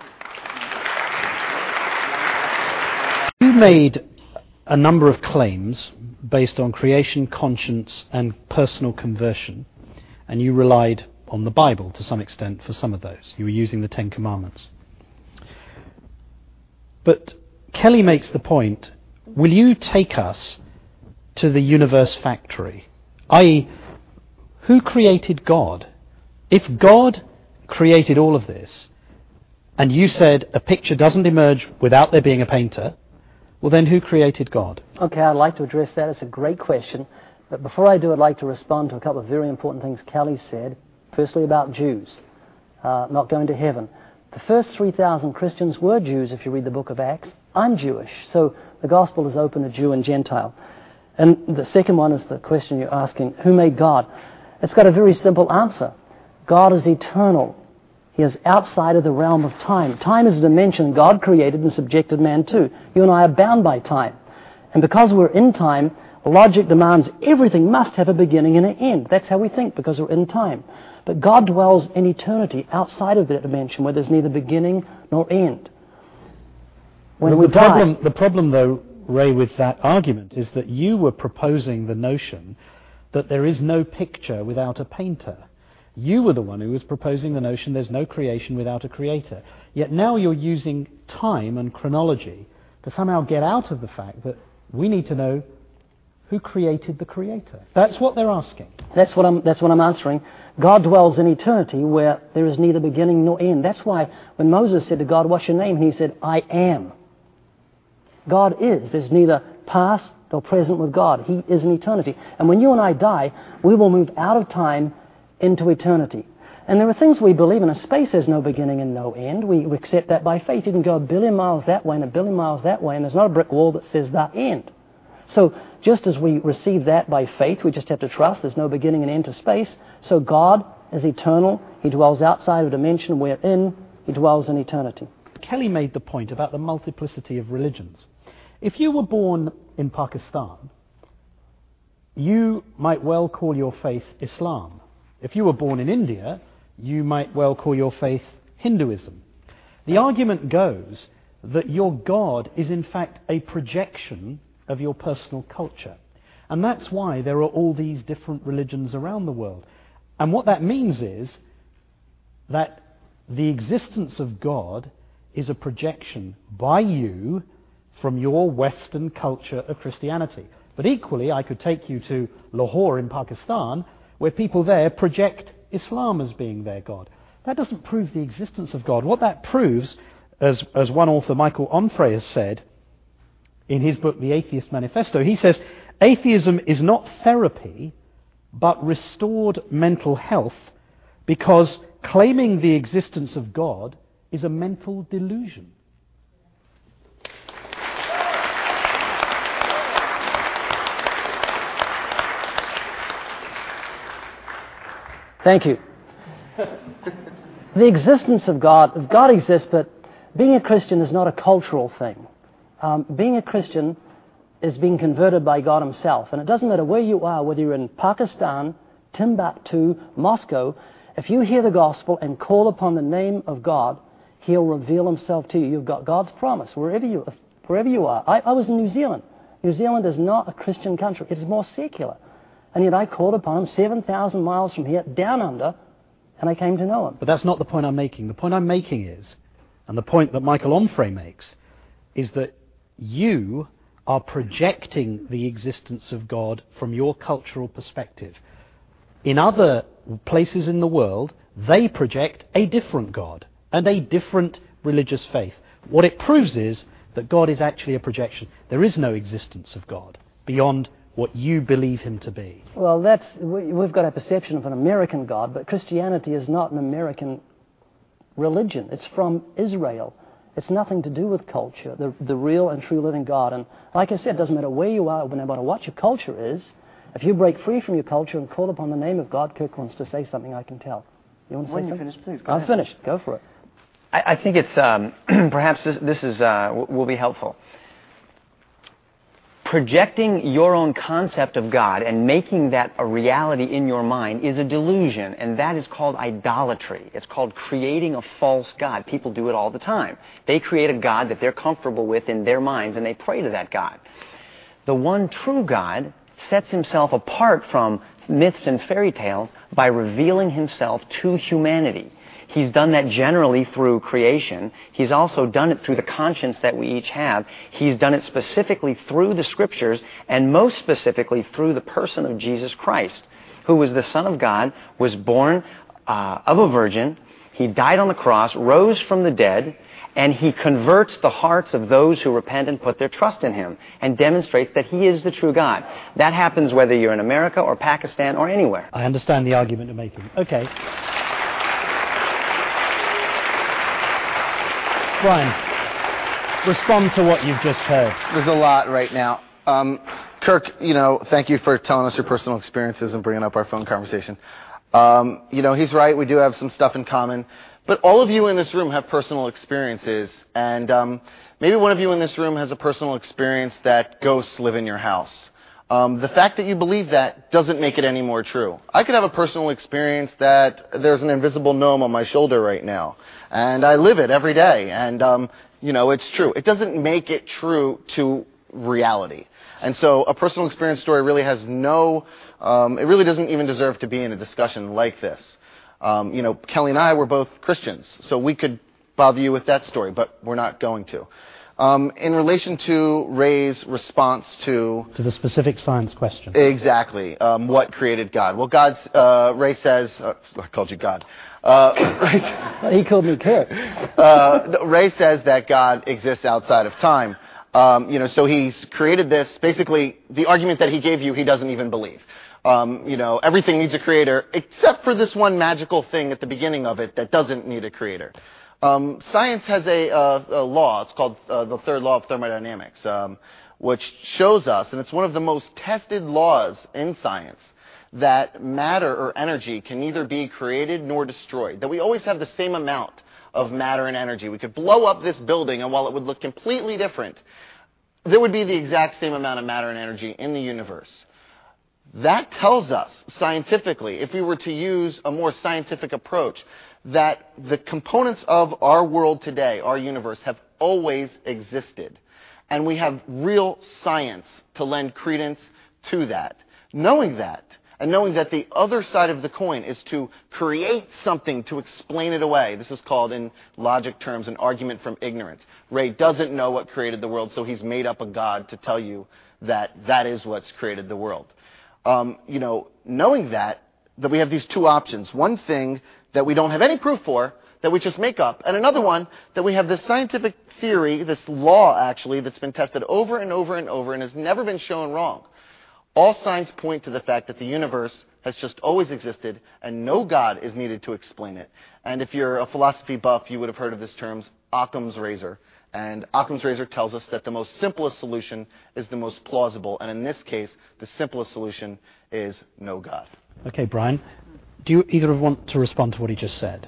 You made a number of claims based on creation, conscience, and personal conversion, and you relied on the Bible to some extent for some of those. You were using the Ten Commandments. But Kelly makes the point, will you take us to the universe factory? I.e., who created God? If God created all of this, and you said a picture doesn't emerge without there being a painter, well then who created God? Okay, I'd like to address that. It's a great question. But before I do, I'd like to respond to a couple of very important things Kelly said. Firstly, about Jews not going to heaven. The first 3,000 Christians were Jews, if you read the book of Acts. I'm Jewish, so the gospel is open to Jew and Gentile. And the second one is the question you're asking, who made God? It's got a very simple answer. God is eternal. He is outside of the realm of time. Time is a dimension God created and subjected man to. You and I are bound by time. And because we're in time, logic demands everything must have a beginning and an end. That's how we think, because we're in time. But God dwells in eternity outside of that dimension where there's neither beginning nor end. When we die... The problem, though, Ray, with that argument is that you were proposing the notion that there is no picture without a painter. You were the one who was proposing the notion there's no creation without a creator. Yet now you're using time and chronology to somehow get out of the fact that we need to know who created the creator. That's what they're asking. That's what I'm answering. God dwells in eternity where there is neither beginning nor end. That's why when Moses said to God, what's your name? And he said, I am. God is. There's neither past nor present with God. He is in eternity. And when you and I die, we will move out of time into eternity. And there are things we believe in. Space has no beginning and no end. We accept that by faith. You can go 1 billion miles that way and 1 billion miles that way, and there's not a brick wall that says the end. So just as we receive that by faith, we just have to trust there's no beginning and end to space. So God is eternal. He dwells outside of a dimension we're in. He dwells in eternity. Kelly made the point about the multiplicity of religions. If you were born in Pakistan, you might well call your faith Islam. If you were born in India, you might well call your faith Hinduism. The argument goes that your God is in fact a projection of your personal culture. And that's why there are all these different religions around the world. And what that means is that the existence of God is a projection by you from your Western culture of Christianity. But equally, I could take you to Lahore in Pakistan, where people there project Islam as being their God. That doesn't prove the existence of God. What that proves, as one author, Michael Onfray, has said in his book, The Atheist Manifesto, he says, atheism is not therapy, but restored mental health, because claiming the existence of God is a mental delusion. Thank you. The existence of God exists, but being a Christian is not a cultural thing. Being a Christian is being converted by God himself. And it doesn't matter where you are, whether you're in Pakistan, Timbuktu, Moscow, if you hear the gospel and call upon the name of God, he'll reveal himself to you. You've got God's promise wherever you are. I was in New Zealand. New Zealand is not a Christian country. It is more secular. And yet I called upon him 7,000 miles from here, down under, and I came to know him. But that's not the point I'm making. The point I'm making is, and the point that Michael Onfray makes, is that you are projecting the existence of God from your cultural perspective. In other places in the world, they project a different God and a different religious faith. What it proves is that God is actually a projection. There is no existence of God beyond what you believe him to be. Well, we've got a perception of an American God, but Christianity is not an American religion. It's from Israel. It's nothing to do with culture, the real and true living God. And like I said, it doesn't matter where you are, no matter what your culture is. If you break free from your culture and call upon the name of God, Kirk wants to say something, I can tell. You want to say something? When you finish, please, go I'm ahead. finished. Go for it. I think it's, perhaps this is will be helpful. Projecting your own concept of God and making that a reality in your mind is a delusion, and that is called idolatry. It's called creating a false God. People do it all the time. They create a God that they're comfortable with in their minds, and they pray to that God. The one true God sets himself apart from myths and fairy tales by revealing himself to humanity. He's done that generally through creation. He's also done it through the conscience that we each have. He's done it specifically through the Scriptures, and most specifically through the person of Jesus Christ, who was the Son of God, was born of a virgin. He died on the cross, rose from the dead, and he converts the hearts of those who repent and put their trust in him, and demonstrates that he is the true God. That happens whether you're in America or Pakistan or anywhere. I understand the argument you're making. Okay. Brian, respond to what you've just heard. There's a lot right now. Kirk, thank you for telling us your personal experiences and bringing up our phone conversation. He's right. We do have some stuff in common. But all of you in this room have personal experiences. And maybe one of you in this room has a personal experience that ghosts live in your house. The fact that you believe that doesn't make it any more true. I could have a personal experience that there's an invisible gnome on my shoulder right now. And I live it every day. And, it's true. It doesn't make it true to reality. And so a personal experience story really has it really doesn't even deserve to be in a discussion like this. Kelly and I were both Christians, so we could bother you with that story, but we're not going to. In relation to Ray's response to the specific science question. Exactly. What created God? Well, Ray says, I called you God. He called me Kirk. Ray says that God exists outside of time. So he's created this. Basically, the argument that he gave you, he doesn't even believe. Everything needs a creator, except for this one magical thing at the beginning of it that doesn't need a creator. Science has a law. It's called the third law of thermodynamics, which shows us, and it's one of the most tested laws in science, that matter or energy can neither be created nor destroyed. That we always have the same amount of matter and energy. We could blow up this building, and while it would look completely different, there would be the exact same amount of matter and energy in the universe. That tells us, scientifically, if we were to use a more scientific approach, that the components of our world today, our universe, have always existed. And we have real science to lend credence to that. Knowing that, and knowing that the other side of the coin is to create something to explain it away. This is called, in logic terms, an argument from ignorance. Ray doesn't know what created the world, so he's made up a God to tell you that that is what's created the world. Knowing that we have these two options. One thing that we don't have any proof for, that we just make up, and another one that we have this scientific theory, this law actually, that's been tested over and over and over and has never been shown wrong. All signs point to the fact that the universe has just always existed and no God is needed to explain it. And if you're a philosophy buff, you would have heard of this term, Occam's razor. And Occam's razor tells us that the most simplest solution is the most plausible. And in this case, the simplest solution is no God. Okay, Brian, do you either want to respond to what he just said?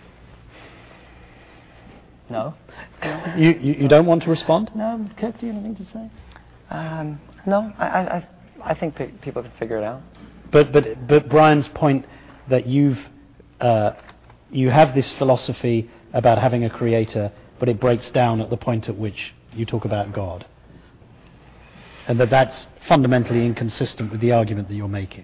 No. You don't want to respond? No, Kirk, do you have anything to say? No, I think people can figure it out. But Brian's point that you have this philosophy about having a creator, but it breaks down at the point at which you talk about God, and that's fundamentally inconsistent with the argument that you're making.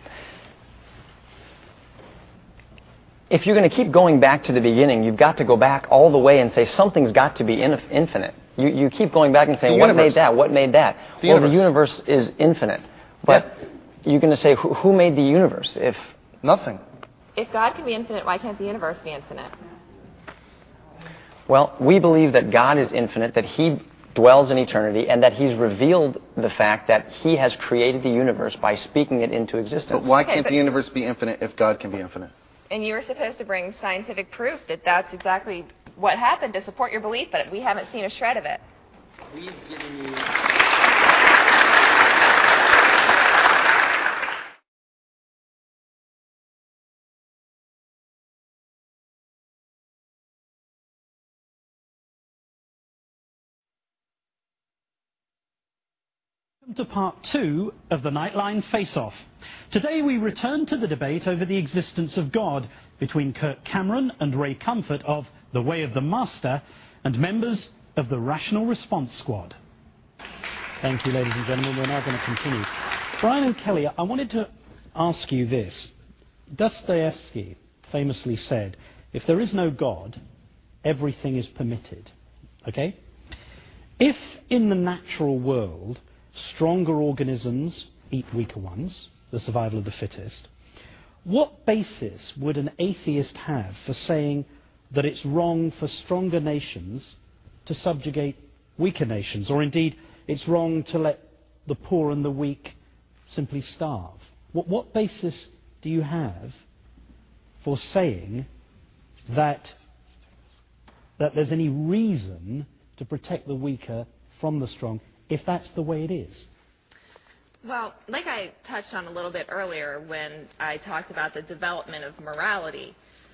If you're going to keep going back to the beginning, you've got to go back all the way and say something's got to be infinite. You keep going back and saying, what made that? What made that? The universe is infinite. But you're going to say, who made the universe? If nothing. If God can be infinite, why can't the universe be infinite? Well, we believe that God is infinite, that He dwells in eternity, and that He's revealed the fact that He has created the universe by speaking it into existence. But why can't the universe be infinite if God can be infinite? And you were supposed to bring scientific proof that that's exactly what happened to support your belief, but we haven't seen a shred of it. We've given you... To part 2 of the Nightline Face-Off. Today we return to the debate over the existence of God between Kirk Cameron and Ray Comfort of The Way of the Master and members of the Rational Response Squad. Thank you, ladies and gentlemen. We're now going to continue. Brian and Kelly, I wanted to ask you this. Dostoevsky famously said, if there is no God, everything is permitted. Okay? If in the natural world stronger organisms eat weaker ones, the survival of the fittest, what basis would an atheist have for saying that it's wrong for stronger nations to subjugate weaker nations, or indeed it's wrong to let the poor and the weak simply starve? What basis do you have for saying that there's any reason to protect the weaker from the strong, if that's the way it is? Well, like I touched on a little bit earlier when I talked about the development of morality,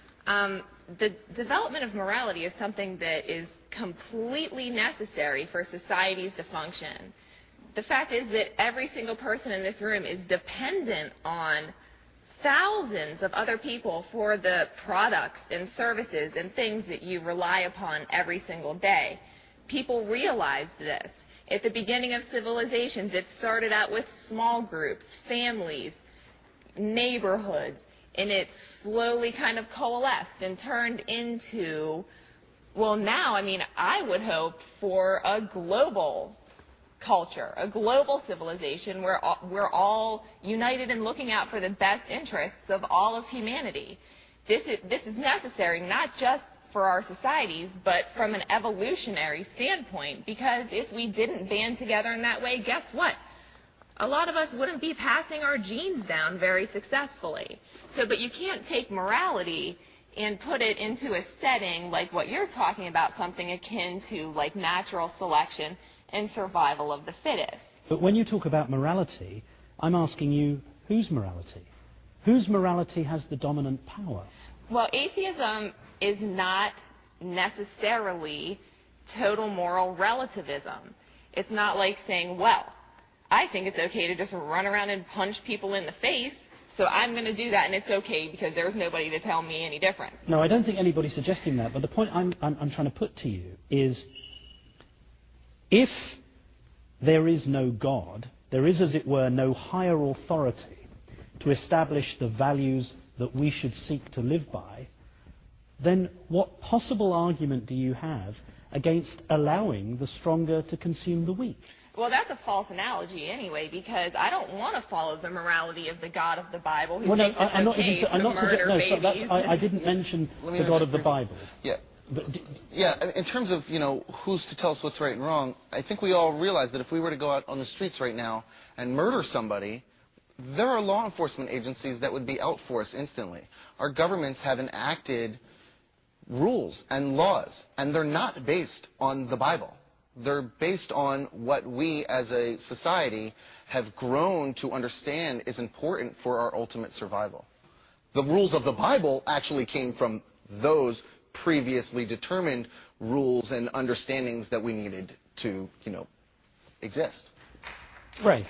the development of morality is something that is completely necessary for societies to function. The fact is that every single person in this room is dependent on thousands of other people for the products and services and things that you rely upon every single day. People realize this. At the beginning of civilizations, it started out with small groups, families, neighborhoods, and it slowly kind of coalesced and turned into, well, now, I would hope for a global culture, a global civilization where we're all united in looking out for the best interests of all of humanity. This is necessary, not just for our societies, but from an evolutionary standpoint, because if we didn't band together in that way, guess what? A lot of us wouldn't be passing our genes down very successfully. But you can't take morality and put it into a setting like what you're talking about, something akin to like natural selection and survival of the fittest. But when you talk about morality, I'm asking you, whose morality? Whose morality has the dominant power? Well, atheism is not necessarily total moral relativism. It's not like saying, well, I think it's okay to just run around and punch people in the face, So I'm going to do that, and it's okay because there's nobody to tell me any different. No, I don't think anybody's suggesting that. But the point I'm trying to put to you is, if there is no God, there is, as it were, no higher authority to establish the values that we should seek to live by, then what possible argument do you have against allowing the stronger to consume the weak? Well, that's a false analogy anyway, because I don't want to follow the morality of the God of the Bible who thinks it's okay to murder babies. I didn't mention the God of the Bible. Yeah. In terms of, who's to tell us what's right and wrong, I think we all realize that if we were to go out on the streets right now and murder somebody, there are law enforcement agencies that would be out for us instantly. Our governments have enacted rules and laws, and they're not based on the Bible. They're based on what we as a society have grown to understand is important for our ultimate survival. The rules of the Bible actually came from those previously determined rules and understandings that we needed to, exist. Right.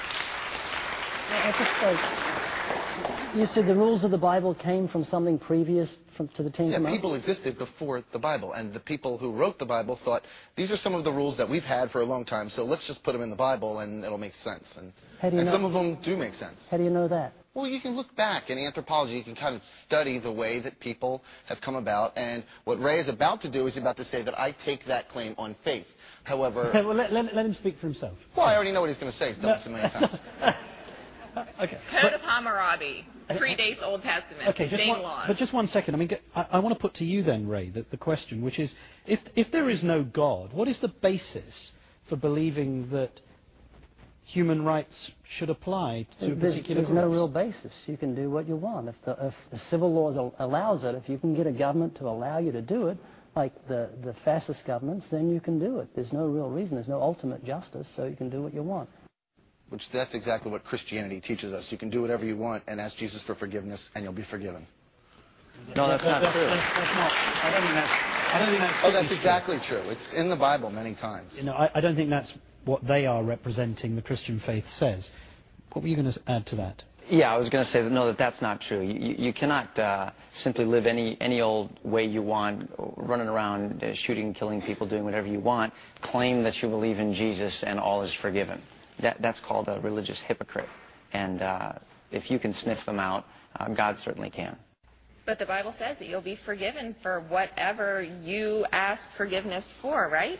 You said the rules of the Bible came from something previous to the Ten Commandments? Yeah, people existed before the Bible, and the people who wrote the Bible thought, these are some of the rules that we've had for a long time, so let's just put them in the Bible and it'll make sense. And some of them do make sense. How do you know that? Well, you can look back in anthropology, you can kind of study the way that people have come about, and what Ray is about to do is about to say that I take that claim on faith. However... Okay, well, let him speak for himself. Well, I already know what he's going to say. He's done it so many times. Okay. Code of Hammurabi predates Old Testament. Okay, same laws. But just 1 second. I mean, I want to put to you then, Ray, the question, which is, if there is no God, what is the basis for believing that human rights should apply to particular groups? There's no real basis. You can do what you want. If the civil laws allows it, if you can get a government to allow you to do it, like the fascist governments, then you can do it. There's no real reason. There's no ultimate justice, so you can do what you want. Which that's exactly what Christianity teaches us. You can do whatever you want and ask Jesus for forgiveness, and you'll be forgiven. No, that's not true. I don't think that's. Oh, that's exactly true. It's in the Bible many times. I don't think that's what they are representing. The Christian faith says. What were you going to add to that? Yeah, I was going to say that no, that's not true. You cannot simply live any old way you want, running around shooting, killing people, doing whatever you want, claim that you believe in Jesus and all is forgiven. That's called a religious hypocrite. And if you can sniff them out, God certainly can. But the Bible says that you'll be forgiven for whatever you ask forgiveness for, right?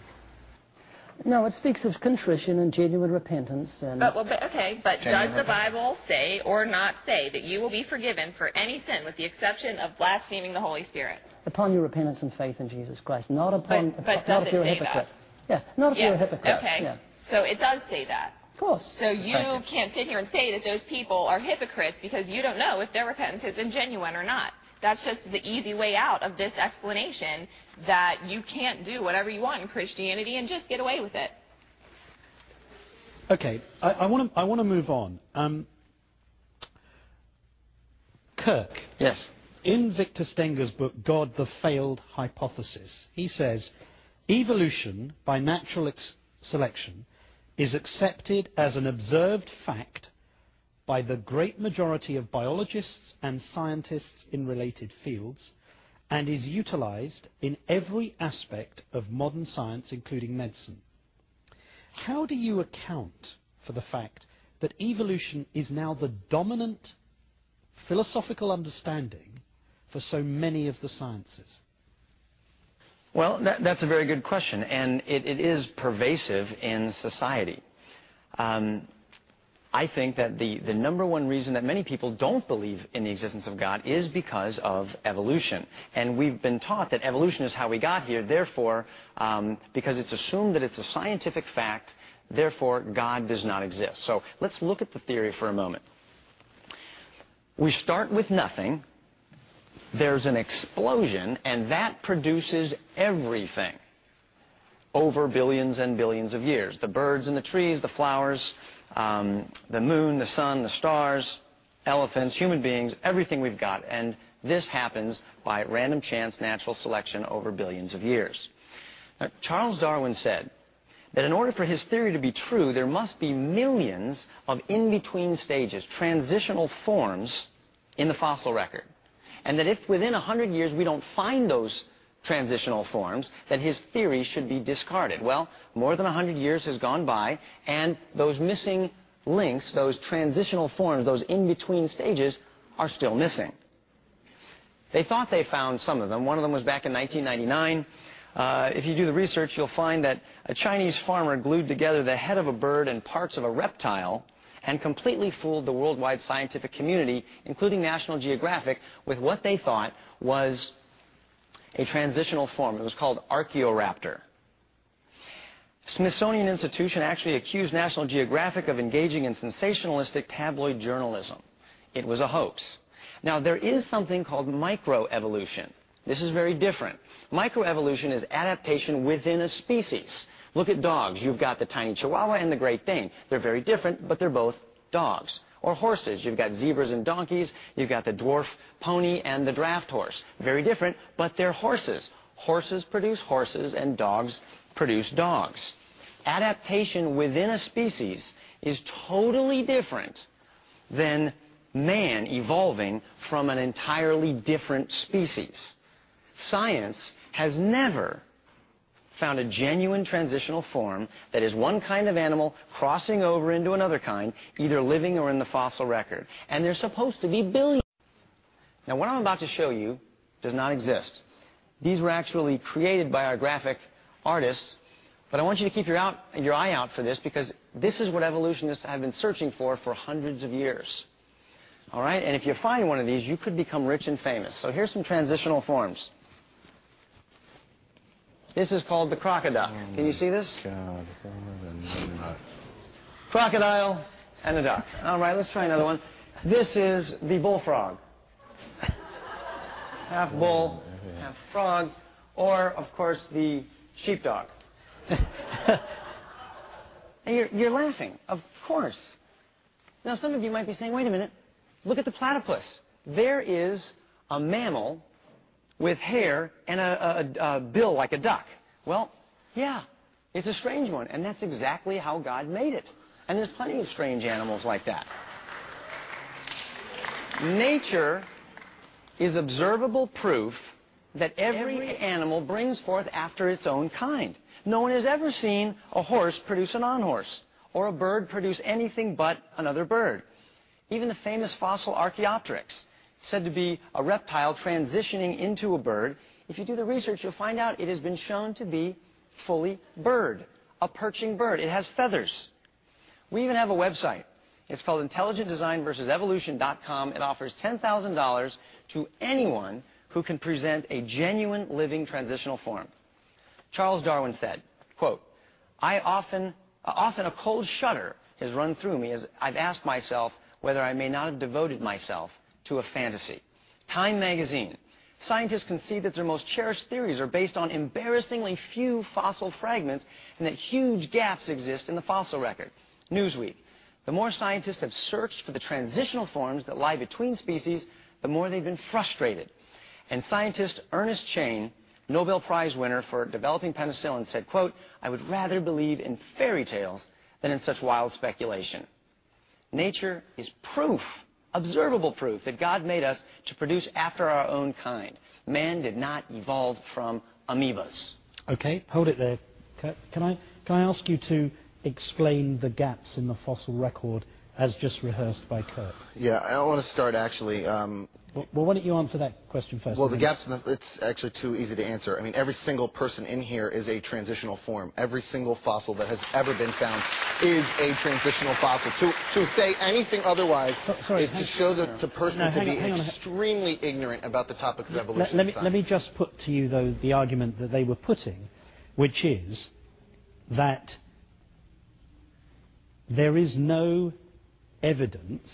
No, it speaks of contrition and genuine repentance. And But does the Bible say or not say that you will be forgiven for any sin with the exception of blaspheming the Holy Spirit? Upon your repentance and faith in Jesus Christ, not upon but not does if you're it a say hypocrite. that? Yeah, not if you're a hypocrite. Okay. Yeah. So it does say that. Of course. So you can't sit here and say that those people are hypocrites because you don't know if their repentance has been genuine or not. That's just the easy way out of this explanation that you can't do whatever you want in Christianity and just get away with it. Okay, I want to move on. Kirk. Yes. In Victor Stenger's book, God, the Failed Hypothesis, he says, evolution by natural selection is accepted as an observed fact by the great majority of biologists and scientists in related fields and is utilized in every aspect of modern science, including medicine. How do you account for the fact that evolution is now the dominant philosophical understanding for so many of the sciences? Well, that's a very good question, and it is pervasive in society. I think that the number one reason that many people don't believe in the existence of God is because of evolution. And we've been taught that evolution is how we got here, therefore, because it's assumed that it's a scientific fact, therefore God does not exist. So let's look at the theory for a moment. We start with nothing. There's an explosion, and that produces everything over billions and billions of years. The birds and the trees, the flowers, the moon, the sun, the stars, elephants, human beings, everything we've got. And this happens by random chance natural selection over billions of years. Now, Charles Darwin said that in order for his theory to be true, there must be millions of in-between stages, transitional forms in the fossil record. And that if within 100 years we don't find those transitional forms, that his theory should be discarded. Well, more than 100 years has gone by, and those missing links, those transitional forms, those in-between stages, are still missing. They thought they found some of them. One of them was back in 1999. If you do the research, you'll find that a Chinese farmer glued together the head of a bird and parts of a reptile and completely fooled the worldwide scientific community, including National Geographic, with what they thought was a transitional form. It was called Archaeoraptor. Smithsonian Institution actually accused National Geographic of engaging in sensationalistic tabloid journalism. It was a hoax. Now, there is something called microevolution. This is very different. Microevolution is adaptation within a species. Look at dogs. You've got the tiny Chihuahua and the Great Dane. They're very different, but they're both dogs. Or horses. You've got zebras and donkeys. You've got the dwarf pony and the draft horse. Very different, but they're horses. Horses produce horses, and dogs produce dogs. Adaptation within a species is totally different than man evolving from an entirely different species. Science has never found a genuine transitional form that is one kind of animal crossing over into another kind, either living or in the fossil record. And there's supposed to be billions. Now, what I'm about to show you does not exist. These were actually created by our graphic artists, but I want you to keep your eye out for this, because this is what evolutionists have been searching for hundreds of years. All right? And if you find one of these, you could become rich and famous. So here's some transitional forms. This is called the crocodile. Can you see this? Crocodile and a duck. All right, let's try another one. This is the bullfrog. Half bull, half frog. Or, of course, the sheepdog. And you're laughing, of course. Now, some of you might be saying, wait a minute. Look at the platypus. There is a mammal with hair and a bill like a duck. Well, yeah, it's a strange one, and that's exactly how God made it. And there's plenty of strange animals like that. Nature is observable proof that every animal brings forth after its own kind. No one has ever seen a horse produce a non-horse, or a bird produce anything but another bird. Even the famous fossil Archaeopteryx, said to be a reptile transitioning into a bird, if you do the research, you'll find out it has been shown to be fully bird, a perching bird. It has feathers. We even have a website. It's called IntelligentDesignVersusEvolution.com. It offers $10,000 to anyone who can present a genuine living transitional form. Charles Darwin said, quote, often a cold shudder has run through me as I've asked myself whether I may not have devoted myself to a fantasy. Time magazine. Scientists concede that their most cherished theories are based on embarrassingly few fossil fragments and that huge gaps exist in the fossil record. Newsweek. The more scientists have searched for the transitional forms that lie between species, the more they've been frustrated. And scientist Ernest Chain, Nobel Prize winner for developing penicillin, said, quote, I would rather believe in fairy tales than in such wild speculation. Nature is proof, observable proof, that God made us to produce after our own kind. Man did not evolve from amoebas. Okay, hold it there. Can I ask you to explain the gaps in the fossil record as just rehearsed by Kurt? Yeah, I want to start actually... Well, why don't you answer that question first? Well, the gaps, it's actually too easy to answer. I mean, every single person in here is a transitional form. Every single fossil that has ever been found is a transitional fossil. To say anything otherwise is to show the person to be extremely ignorant about the topic of evolution. Let me just put to you, though, the argument that they were putting, which is that there is no evidence.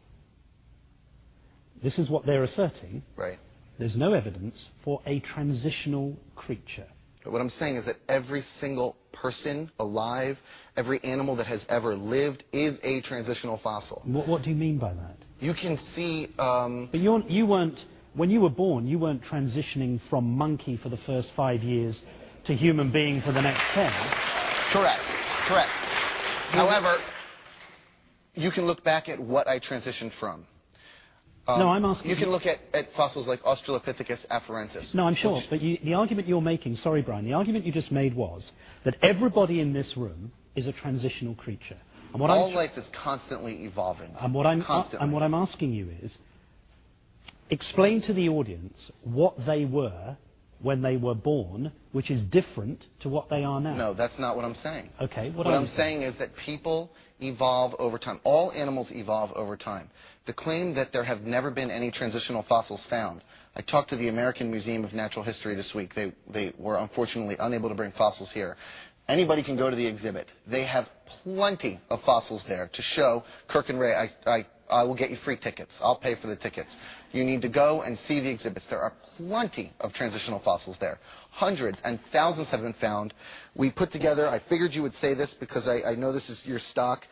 This is what they're asserting. Right. There's no evidence for a transitional creature. But what I'm saying is that every single person alive, every animal that has ever lived is a transitional fossil. What do you mean by that? You can see... But you weren't, when you were born, you weren't transitioning from monkey for the first 5 years to human being for the next 10. Correct. However, you can look back at what I transitioned from. No, I'm asking... You can look at fossils like Australopithecus afarensis. No, I'm sure, but the argument you're making, sorry, Brian, the argument you just made was that everybody in this room is a transitional creature. And what all life is constantly evolving. And what I'm asking you is, explain to the audience what they were when they were born, which is different to what they are now. No, that's not what I'm saying. Okay, what I'm saying is that people evolve over time. All animals evolve over time. The claim that there have never been any transitional fossils found. I talked to the American Museum of Natural History this week. They were unfortunately unable to bring fossils here. Anybody can go to the exhibit. They have plenty of fossils there to show. Kirk and Ray, I will get you free tickets. I'll pay for the tickets. You need to go and see the exhibits. There are plenty of transitional fossils there. Hundreds and thousands have been found. We put together, I figured you would say this because I know this is your stock,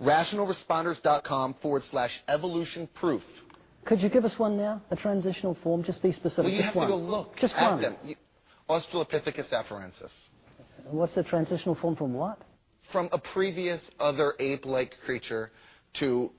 rationalresponders.com/evolution proof. Could you give us one now? A transitional form? Just be specific. Well, you have to go look at them. Australopithecus afarensis. What's the transitional form from what? From a previous other ape-like creature to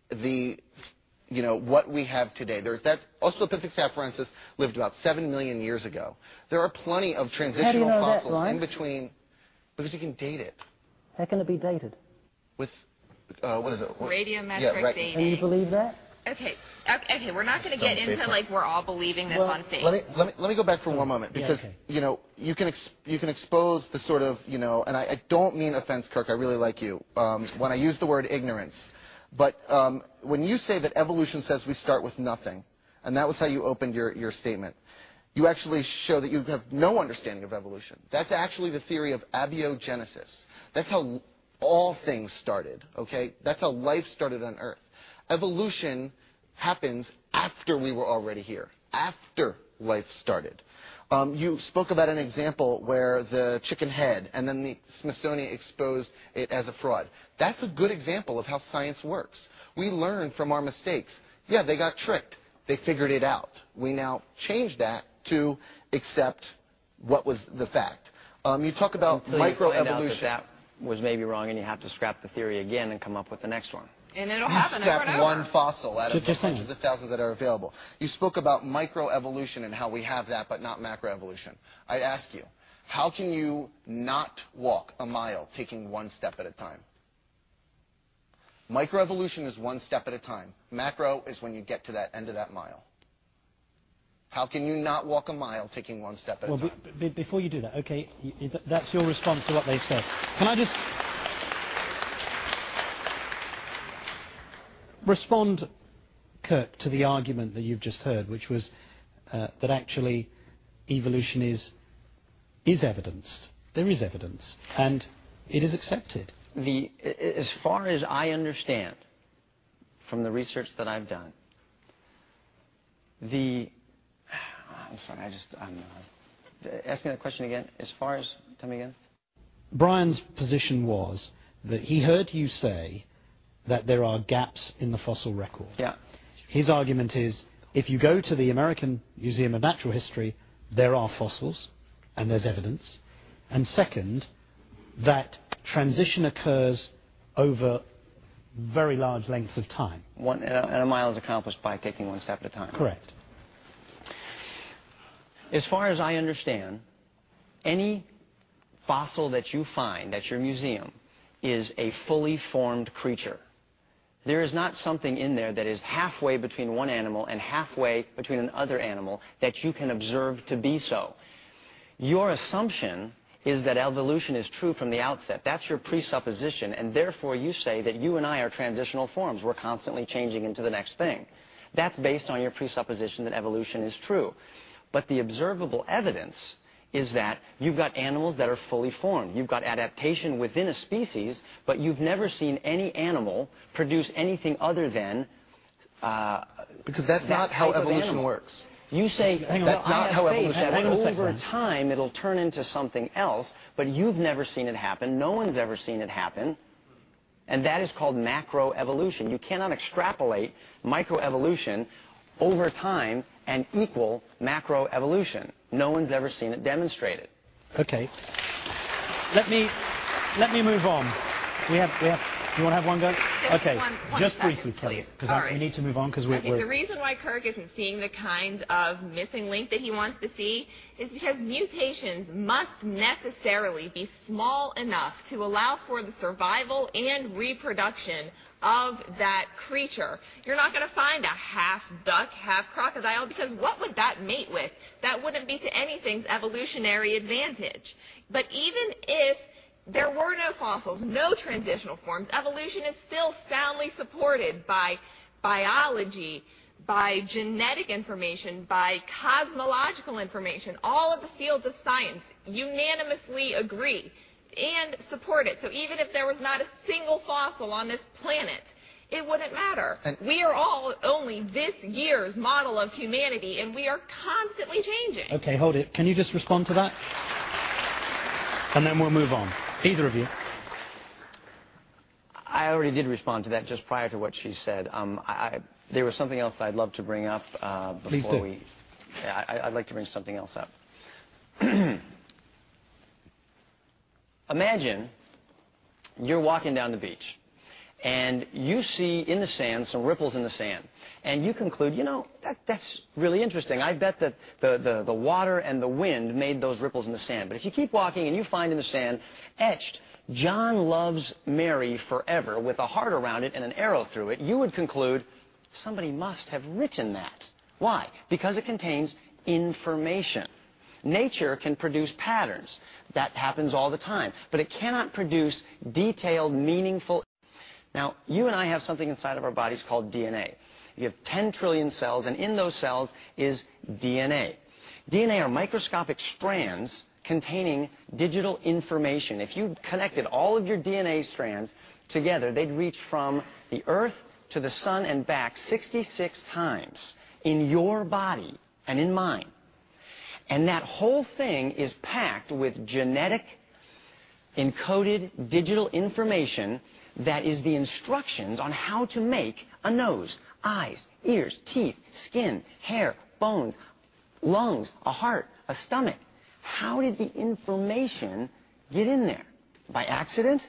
what we have today. Australopithecus afarensis lived about 7 million years ago. There are plenty of transitional fossils in between, because you can date it. How can it be dated? With, what is it? Radiometric dating. And you believe that? Okay, we're not going to get into we're all believing this on faith. Let me go back for one moment, because you can expose the sort of and I don't mean offense, Kirk. I really like you when I use the word ignorance, but when you say that evolution says we start with nothing, and that was how you opened your statement, you actually show that you have no understanding of evolution. That's actually the theory of abiogenesis. That's how all things started. Okay, that's how life started on Earth. Evolution happens after we were already here, after life started. You spoke about an example where the chicken head, and then the Smithsonian exposed it as a fraud. That's a good example of how science works. We learn from our mistakes. Yeah, they got tricked. They figured it out. We now change that to accept what was the fact. You talk about microevolution. That was maybe wrong, and you have to scrap the theory again and come up with the next one. And it'll happen over and scrap over. one fossil out of the hundreds of thousands that are available. You spoke about microevolution and how we have that, but not macroevolution. I'd ask you, how can you not walk a mile taking one step at a time? Microevolution is one step at a time. Macro is when you get to that end of that mile. How can you not walk a mile taking one step at a time? Well, before you do that, okay, that's your response to what they said. Can I just respond, Kirk, to the argument that you've just heard, which was that actually evolution is evidenced. There is evidence, and it is accepted. As far as I understand, from the research that I've done, I'm sorry, ask me that question again. Tell me again. Brian's position was that he heard you say that there are gaps in the fossil record. Yeah. His argument is, if you go to the American Museum of Natural History, there are fossils, and there's evidence. And second, that transition occurs over very large lengths of time. And a mile is accomplished by taking one step at a time. Correct. As far as I understand, any fossil that you find at your museum is a fully formed creature. There is not something in there that is halfway between one animal and halfway between another animal that you can observe to be so. Your assumption is that evolution is true from the outset. That's your presupposition, and therefore you say that you and I are transitional forms. We're constantly changing into the next thing. That's based on your presupposition that evolution is true. But the observable evidence is that you've got animals that are fully formed. You've got adaptation within a species, but you've never seen any animal produce anything other than because that's not how evolution works. You say, that's not how evolution works. Over time, it'll turn into something else, but you've never seen it happen. No one's ever seen it happen. And that is called macroevolution. You cannot extrapolate microevolution over time and equal macroevolution. No one's ever seen it demonstrated. Okay. Let me let me move on. We have. You want to have one go? Okay, one just second, briefly, Kelly, please. because All right. we need to move on because Okay, we're. the reason why Kirk isn't seeing the kind of missing link that he wants to see is because mutations must necessarily be small enough to allow for the survival and reproduction of that creature. You're not going to find a half duck, half crocodile, because what would that mate with? That wouldn't be to anything's evolutionary advantage. But even if there were no fossils, no transitional forms, evolution is still soundly supported by biology, by genetic information, by cosmological information. All of the fields of science unanimously agree and support it. So even if there was not a single fossil on this planet, it wouldn't matter. We are all only this year's model of humanity, and we are constantly changing. Okay, hold it. Can you just respond to that? And then we'll move on. Either of you. I already did respond to that just prior to what she said. There was something else I'd love to bring up Please before do. we... Yeah, I'd like to bring something else up. Imagine you're walking down the beach, and you see in the sand some ripples in the sand. And you conclude, you know, that's really interesting. I bet that the water and the wind made those ripples in the sand. But if you keep walking and you find in the sand, etched, John loves Mary forever, with a heart around it and an arrow through it, you would conclude somebody must have written that. Why? Because it contains information. Nature can produce patterns. That happens all the time. But it cannot produce detailed, meaningful... Now, you and I have something inside of our bodies called DNA. You have 10 trillion cells, and in those cells is DNA. DNA are microscopic strands containing digital information. If you connected all of your DNA strands together, they'd reach from the Earth to the Sun and back 66 times in your body and in mine. And that whole thing is packed with genetic, encoded digital information that is the instructions on how to make a nose, eyes, ears, teeth, skin, hair, bones, lungs, a heart, a stomach. How did the information get in there? By accident?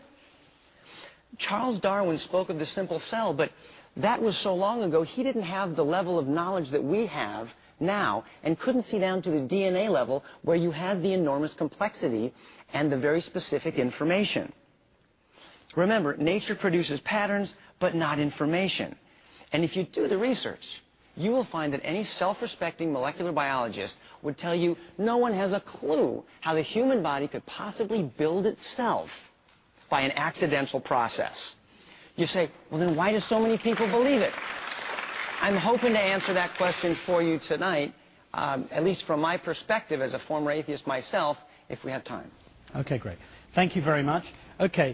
Charles Darwin spoke of the simple cell, but that was so long ago, he didn't have the level of knowledge that we have now and couldn't see down to the DNA level where you had the enormous complexity and the very specific information. Remember, nature produces patterns, but not information. And if you do the research, you will find that any self-respecting molecular biologist would tell you no one has a clue how the human body could possibly build itself by an accidental process. You say, well, then why do so many people believe it? I'm hoping to answer that question for you tonight, at least from my perspective as a former atheist myself, if we have time. Okay, great. Thank you very much. Okay.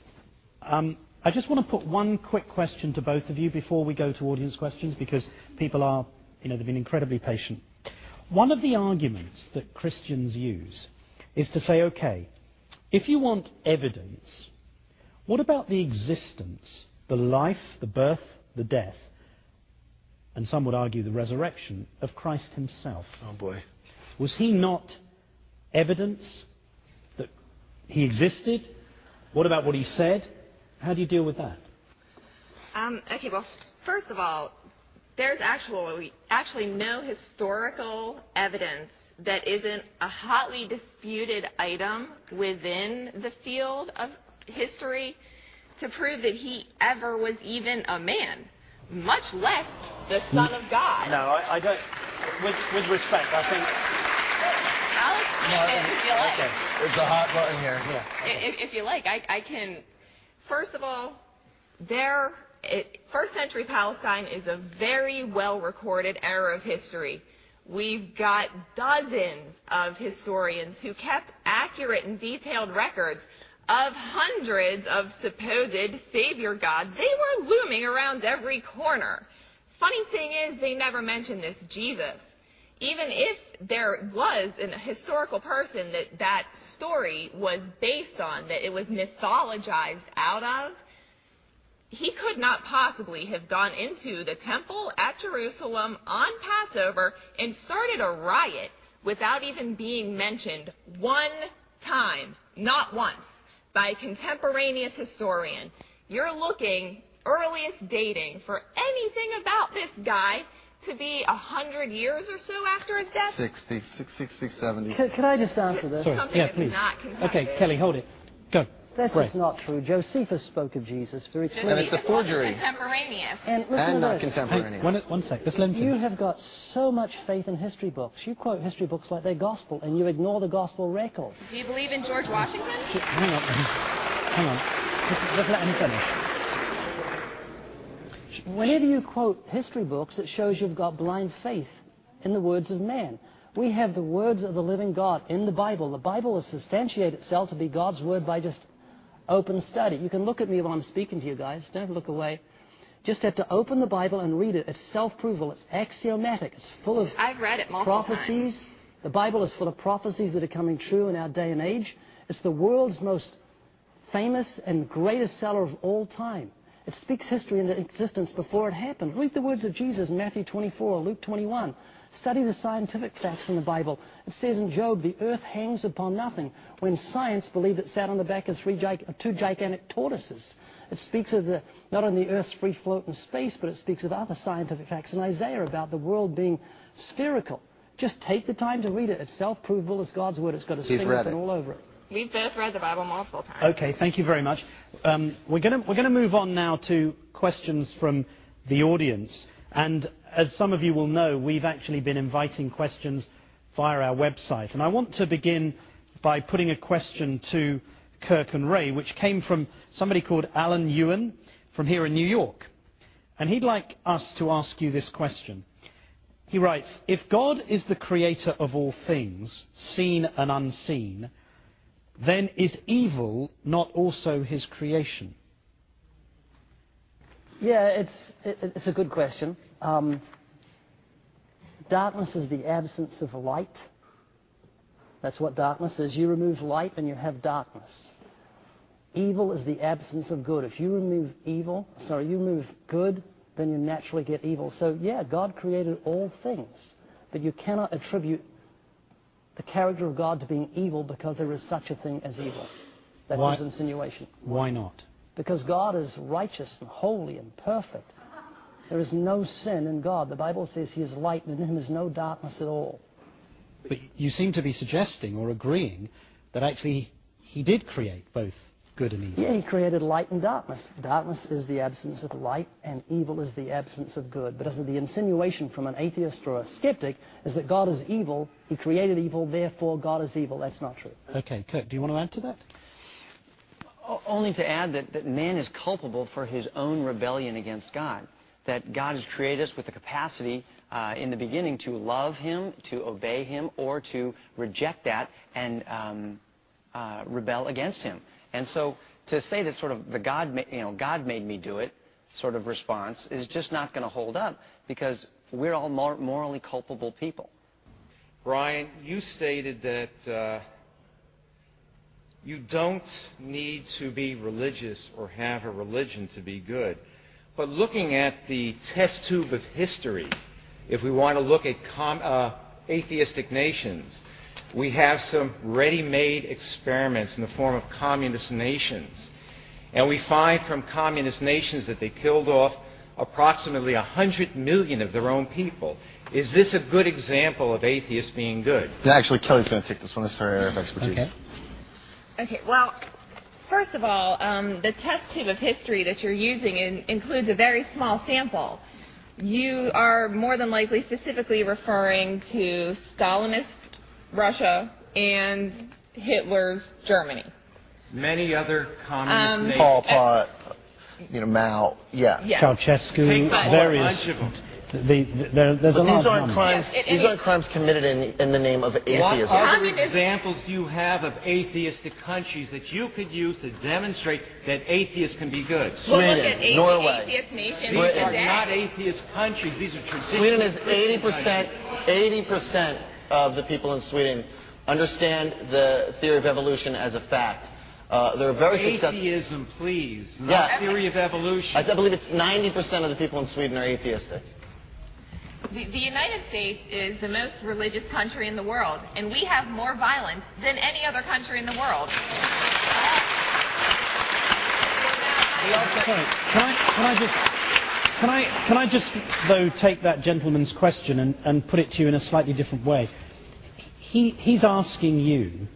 I just want to put one quick question to both of you before we go to audience questions, because people are, they've been incredibly patient. One of the arguments that Christians use is to say, okay, if you want evidence, what about the existence, the life, the birth, the death, and some would argue the resurrection of Christ himself? Oh, boy. Was he not evidence that he existed? What about what he said? How do you deal with that? Okay, well, first of all, there's actually no historical evidence that isn't a hotly disputed item within the field of history to prove that he ever was even a man, much less the Son of God. No, I don't. With respect, I think... Alex, if you like. Okay. It's a hot button here. Yeah. If you like, I can... First of all, first century Palestine is a very well-recorded era of history. We've got dozens of historians who kept accurate and detailed records of hundreds of supposed savior gods. They were looming around every corner. Funny thing is, they never mentioned this Jesus. Even if there was a historical person that story was based on, that it was mythologized out of, he could not possibly have gone into the temple at Jerusalem on Passover and started a riot without even being mentioned one time. Not once. by a contemporaneous historian. You're looking earliest dating for anything about this guy to be 100 years or so after his death. 60, 70. Can I just answer this? Sorry, Something yeah, that's please. not competitive. Okay, Kelly, hold it. Go. That's Ray. just not true. Josephus spoke of Jesus very clearly. And it's a forgery. Contemporaneous. And listen And to not this. contemporaneous. One sec. Let's let him You finish. have got so much faith in history books. You quote history books like they're gospel, and you ignore the gospel records. Do you believe in George Washington? Hang on. Let's let him finish. Whenever you quote history books, it shows you've got blind faith in the words of man. We have the words of the living God in the Bible. The Bible has substantiated itself to be God's word by just open study. You can look at me while I'm speaking to you guys. Don't look away. Just have to open the Bible and read it. It's self-proval. It's axiomatic. It's full of I've read it multiple prophecies. times. The Bible is full of prophecies that are coming true in our day and age. It's the world's most famous and greatest seller of all time. It speaks history into existence before it happened. Read the words of Jesus in Matthew 24, Luke 21. Study the scientific facts in the Bible. It says in Job, the earth hangs upon nothing, when science believed it sat on the back of two gigantic tortoises. It speaks of not only the earth's free float in space, but it speaks of other scientific facts in Isaiah about the world being spherical. Just take the time to read it. It's self-provable as God's word. It's got a sting written all over it. We've both read the Bible multiple times. Okay, thank you very much. We're going to move on now to questions from the audience. And as some of you will know, we've actually been inviting questions via our website. And I want to begin by putting a question to Kirk and Ray, which came from somebody called Alan Ewan from here in New York. And he'd like us to ask you this question. He writes, if God is the creator of all things, seen and unseen, then is evil not also his creation? Yeah, it's a good question. Darkness is the absence of light. That's what darkness is. You remove light and you have darkness. Evil is the absence of good. If you remove you remove good, then you naturally get evil. So yeah, God created all things, but you cannot attribute the character of God to being evil because there is such a thing as evil. That's his insinuation. Why not? Because God is righteous and holy and perfect. There is no sin in God. The Bible says he is light and in him is no darkness at all. But you seem to be suggesting or agreeing that actually he did create both good and evil. Yeah, he created light and darkness. Darkness is the absence of light and evil is the absence of good. But as the insinuation from an atheist or a skeptic is that God is evil, he created evil, therefore God is evil. That's not true. Okay, Kirk, do you want to add to that? Only to add that man is culpable for his own rebellion against God. That God has created us with the capacity in the beginning to love him, to obey him, or to reject that and rebel against him. And so to say that sort of God made me do it sort of response is just not going to hold up because we're all morally culpable people. Brian, you stated that you don't need to be religious or have a religion to be good. But looking at the test tube of history, if we want to look at atheistic nations, we have some ready-made experiments in the form of communist nations. And we find from communist nations that they killed off approximately 100 million of their own people. Is this a good example of atheists being good? Yeah, actually, Kelly's going to take this one. This is her area of expertise. Okay, well, first of all, the test tube of history that you're using includes a very small sample. You are more than likely specifically referring to Stalinist Russia and Hitler's Germany. Many other communist nations. Pol Pot, Mao, yeah. Ceausescu, various. Bunch of them. There's a lot these aren't crimes. These aren't crimes committed in the name of atheism. What other examples do you have of atheistic countries that you could use to demonstrate that atheists can be good? Well, look at Norway. atheist nations. These are not atheist countries. These are traditional. Sweden is 80% of the people in Sweden understand the theory of evolution as a fact. They're very successful. Atheism, please, not theory of evolution. I believe it's 90% of the people in Sweden are atheistic. The United States is the most religious country in the world, and we have more violence than any other country in the world. Sorry, can I just, though, take that gentleman's question and put it to you in a slightly different way? He's asking you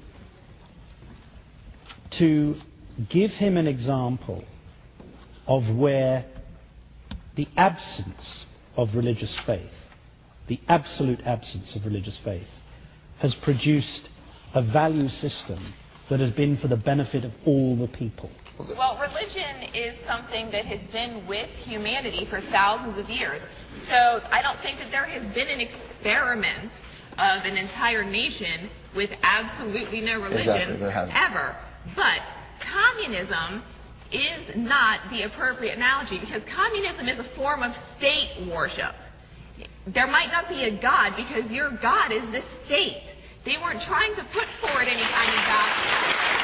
to give him an example of where the absence of religious faith, the absolute absence of religious faith, has produced a value system that has been for the benefit of all the people. Well, religion is something that has been with humanity for thousands of years. So I don't think that there has been an experiment of an entire nation with absolutely no religion ever. But communism is not the appropriate analogy, because communism is a form of state worship. There might not be a God because your God is the state. They weren't trying to put forward any kind of God.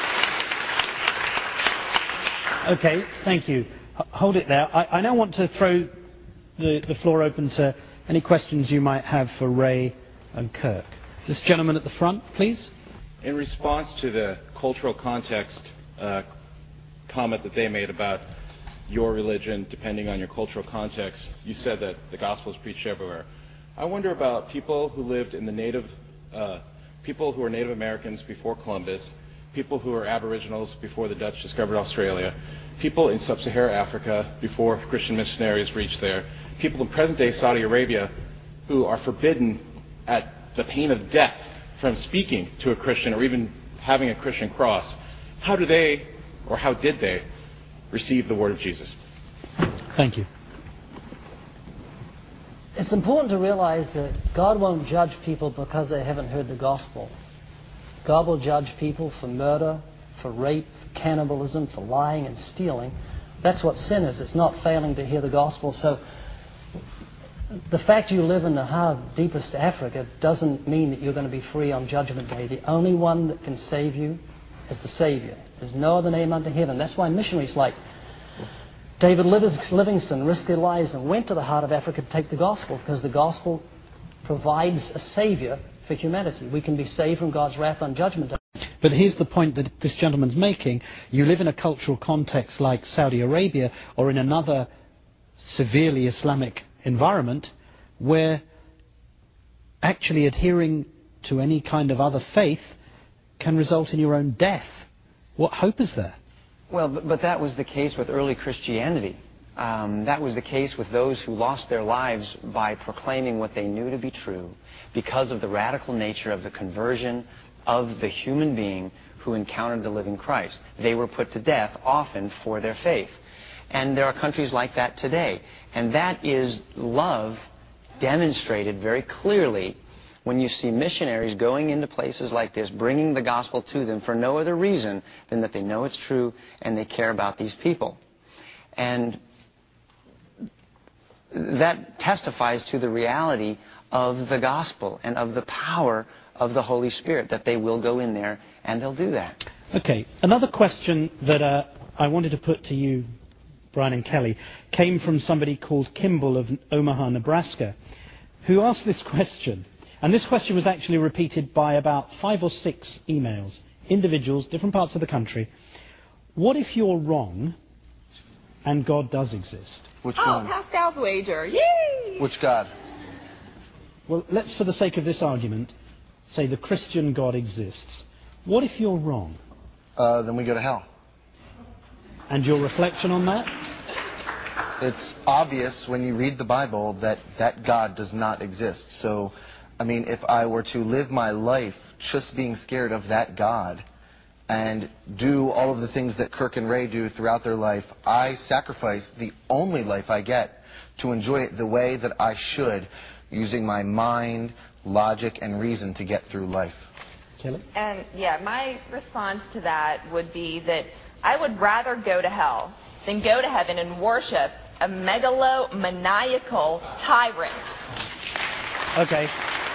Okay, thank you. Hold it there. I now want to throw the floor open to any questions you might have for Ray and Kirk. This gentleman at the front, please. In response to the cultural context comment that they made about your religion depending on your cultural context, you said that the gospel is preached everywhere. I wonder about people who lived in the people who were Native Americans before Columbus, people who were Aboriginals before the Dutch discovered Australia, people in sub-Saharan Africa before Christian missionaries reached there, people in present-day Saudi Arabia who are forbidden at the pain of death from speaking to a Christian or even having a Christian cross. How do they, or how did they, receive the word of Jesus? Thank you. It's important to realize that God won't judge people because they haven't heard the gospel. God will judge people for murder, for rape, for cannibalism, for lying and stealing. That's what sin is. It's not failing to hear the gospel. So the fact you live in the heart of deepest Africa doesn't mean that you're going to be free on Judgment Day. The only one that can save you is the Savior. There's no other name under heaven. That's why missionaries like David Livingstone risked their lives and went to the heart of Africa to take the gospel, because the gospel provides a Savior for humanity. We can be saved from God's wrath on Judgment Day. But here's the point that this gentleman's making. You live in a cultural context like Saudi Arabia or in another severely Islamic environment where actually adhering to any kind of other faith can result in your own death. What hope is there? Well, but that was the case with early Christianity. That was the case with those who lost their lives by proclaiming what they knew to be true because of the radical nature of the conversion of the human being who encountered the living Christ. They were put to death often for their faith. And there are countries like that today. And that is love demonstrated very clearly when you see missionaries going into places like this, bringing the gospel to them for no other reason than that they know it's true and they care about these people. And that testifies to the reality of the gospel and of the power of the Holy Spirit, that they will go in there and they'll do that. Okay, another question that I wanted to put to you, Brian and Kelly, came from somebody called Kimball of Omaha, Nebraska, who asked this question. And this question was actually repeated by about 5 or 6 emails, individuals, different parts of the country. What if you're wrong and God does exist? Which one? Pascal's wager. Yay! Which God? Well, let's, for the sake of this argument, say the Christian God exists. What if you're wrong? Then we go to hell. And your reflection on that? It's obvious when you read the Bible that that God does not exist. So, I mean, if I were to live my life just being scared of that God and do all of the things that Kirk and Ray do throughout their life, I sacrifice the only life I get to enjoy it the way that I should, using my mind, logic, and reason to get through life. Kelly? And yeah, my response to that would be that I would rather go to hell than go to heaven and worship a megalomaniacal tyrant. Okay.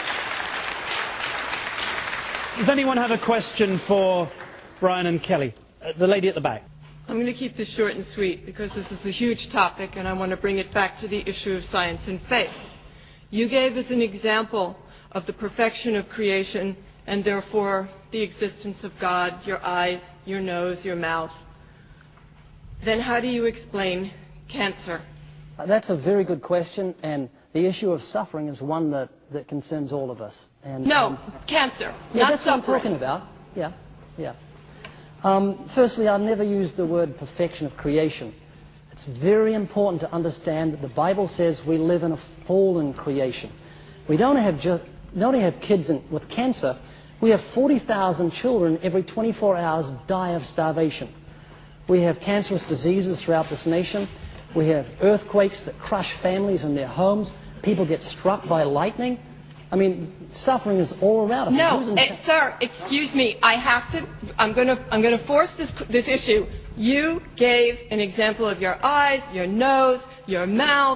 Does anyone have a question for Brian and Kelly? The lady at the back. I'm going to keep this short and sweet because this is a huge topic and I want to bring it back to the issue of science and faith. You gave us an example of the perfection of creation and therefore the existence of God, your eyes, your nose, your mouth. then how do you explain cancer? That's a very good question, and the issue of suffering is one that concerns all of us. And, cancer, yeah, not that's suffering. what I'm talking about. Yeah. Firstly, I'll never use the word perfection of creation. It's very important to understand that the Bible says we live in a fallen creation. We don't have kids with cancer. We have 40,000 children every 24 hours die of starvation. We have cancerous diseases throughout this nation. We have earthquakes that crush families and their homes. People get struck by lightning. I mean, suffering is all around us. No, sir, excuse me. I'm going to force this issue. You gave an example of your eyes, your nose, your mouth,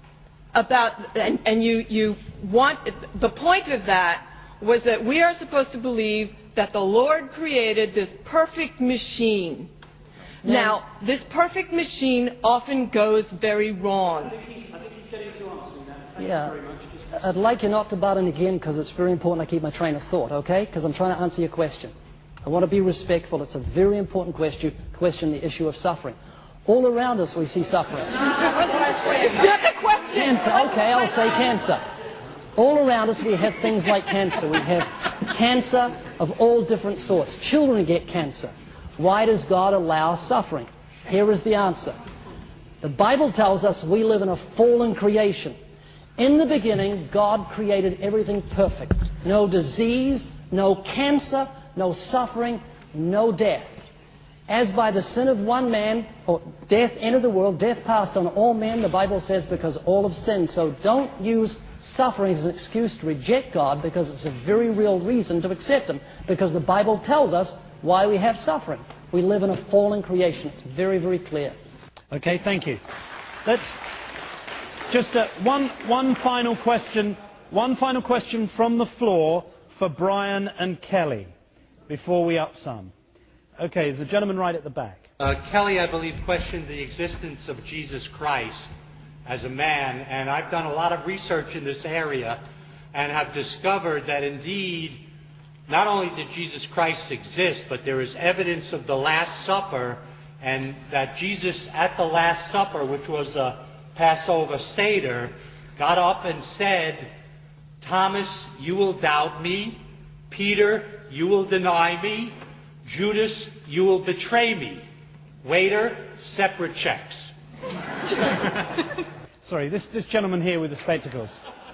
and you want, the point of that was that we are supposed to believe that the Lord created this perfect machine. Now, this perfect machine often goes very wrong. I think he's getting to answer that. Yeah. I'd like you not to butt in again because it's very important I keep my train of thought, okay? Because I'm trying to answer your question. I want to be respectful. It's a very important question, the issue of suffering. All around us we see suffering. It's not the question. Cancer, okay, I'll say cancer. All around us we have things like cancer. We have cancer of all different sorts. Children get cancer. Why does God allow suffering? Here is the answer. The Bible tells us we live in a fallen creation. In the beginning, God created everything perfect. No disease, no cancer, no suffering, no death. As by the sin of one man, or death entered the world, death passed on all men, the Bible says, because all have sinned. So don't use suffering as an excuse to reject God, because it's a very real reason to accept Him. Because the Bible tells us why we have suffering. We live in a fallen creation. It's very, very clear. Okay, thank you. Let's just one final question. One final question from the floor for Brian and Kelly before we up some. Okay, there's a gentleman right at the back. Kelly, I believe, questioned the existence of Jesus Christ as a man, and I've done a lot of research in this area and have discovered that indeed not only did Jesus Christ exist, but there is evidence of the Last Supper, and that Jesus at the Last Supper, which was a Passover Seder, got up and said, Thomas, you will doubt me. Peter, you will deny me. Judas, you will betray me. Waiter, separate checks. Sorry, this gentleman here with the spectacles.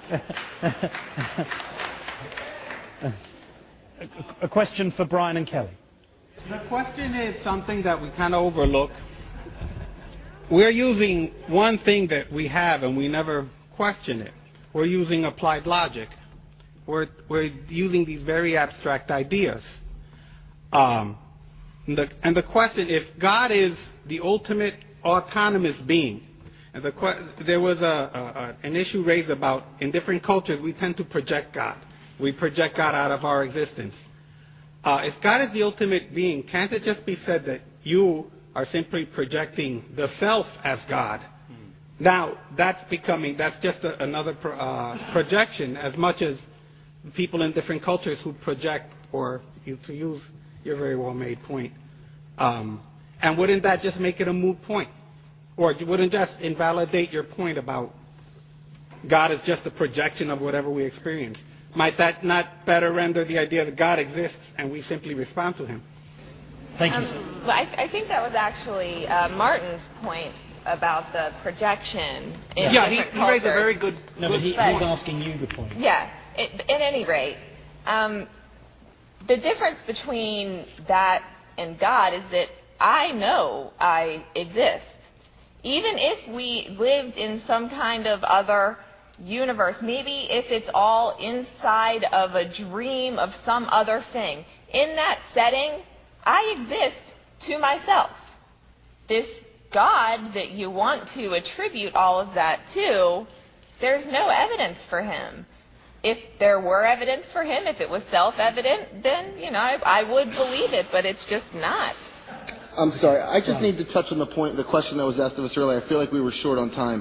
A question for Brian and Kelly. The question is something that we kind of overlook. We're using one thing that we have and we never question it. We're using applied logic. We're using these very abstract ideas. And the question, if God is the ultimate autonomous being, and there was an issue raised about, in different cultures, we tend to project God. We project God out of our existence. If God is the ultimate being, can't it just be said that you are simply projecting the self as God? Now, that's just another projection, as much as people in different cultures who project, or to use your very well-made point. And wouldn't that just make it a moot point? Or wouldn't just invalidate your point about God is just a projection of whatever we experience? Might that not better render the idea that God exists and we simply respond to Him? Thank you. Well, I think that was actually Martin's point about the projection in different cultures. He raised a very good point. No, but he's asking you the point. Yeah. At any rate, the difference between that and God is that I know I exist. Even if we lived in some kind of other universe, maybe if it's all inside of a dream of some other thing, in that setting, I exist to myself. This God that you want to attribute all of that to, there's no evidence for Him. If there were evidence for Him, if it was self-evident, then, I would believe it, but it's just not. I'm sorry. I just need to touch on the question that was asked of us earlier. I feel like we were short on time.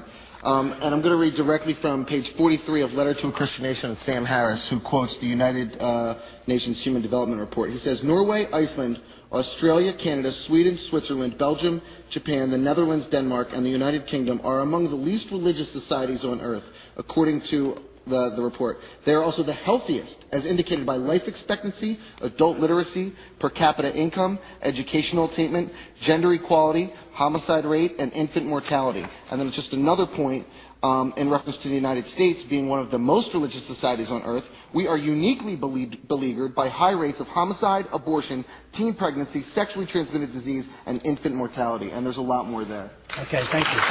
And I'm going to read directly from page 43 of Letter to a Christian Nation of Sam Harris, who quotes the United Nations Human Development Report. He says, Norway, Iceland, Australia, Canada, Sweden, Switzerland, Belgium, Japan, the Netherlands, Denmark, and the United Kingdom are among the least religious societies on earth, according to the report. They are also the healthiest, as indicated by life expectancy, adult literacy, per capita income, educational attainment, gender equality, homicide rate, and infant mortality. And then just another point in reference to the United States being one of the most religious societies on earth. We are uniquely beleaguered by high rates of homicide, abortion, teen pregnancy, sexually transmitted disease, and infant mortality. And there's a lot more there. Okay, thank you.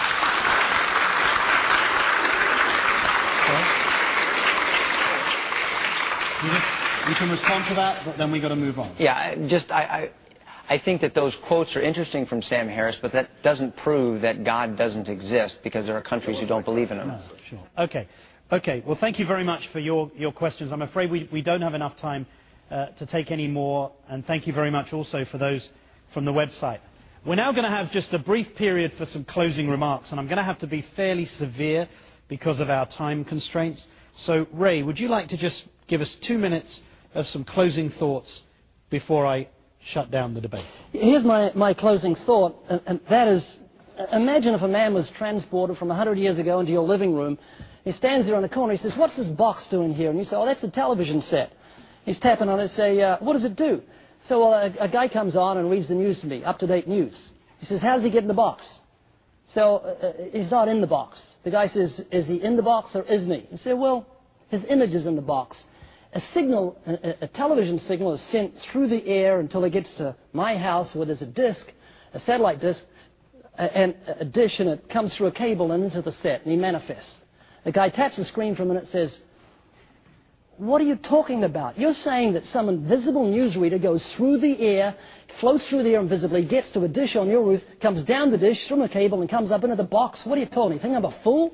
You can respond to that, but then we've got to move on. Yeah, I think that those quotes are interesting from Sam Harris, but that doesn't prove that God doesn't exist, because there are countries who don't believe in him. No, sure. Okay. Well, thank you very much for your questions. I'm afraid we don't have enough time to take any more, and thank you very much also for those from the website. We're now going to have just a brief period for some closing remarks, and I'm going to have to be fairly severe because of our time constraints. So, Ray, would you like to just give us 2 minutes of some closing thoughts before I shut down the debate? Here's my closing thought, and that is, imagine if a man was transported from 100 years ago into your living room. He stands there on the corner, he says, what's this box doing here? And you say, oh, that's a television set. He's tapping on it and say, what does it do? So a guy comes on and reads the news to me, up-to-date news. He says, how does he get in the box? So he's not in the box. The guy says, is he in the box or isn't he? You say, well, his image is in the box. A signal, a television signal is sent through the air until it gets to my house where there's a disc, a satellite disc, and a dish, and it comes through a cable and into the set, and he manifests. The guy taps the screen for a minute and says, what are you talking about? You're saying that some invisible newsreader goes through the air, floats through the air invisibly, gets to a dish on your roof, comes down the dish from a cable and comes up into the box. What are you talking? You think I'm a fool?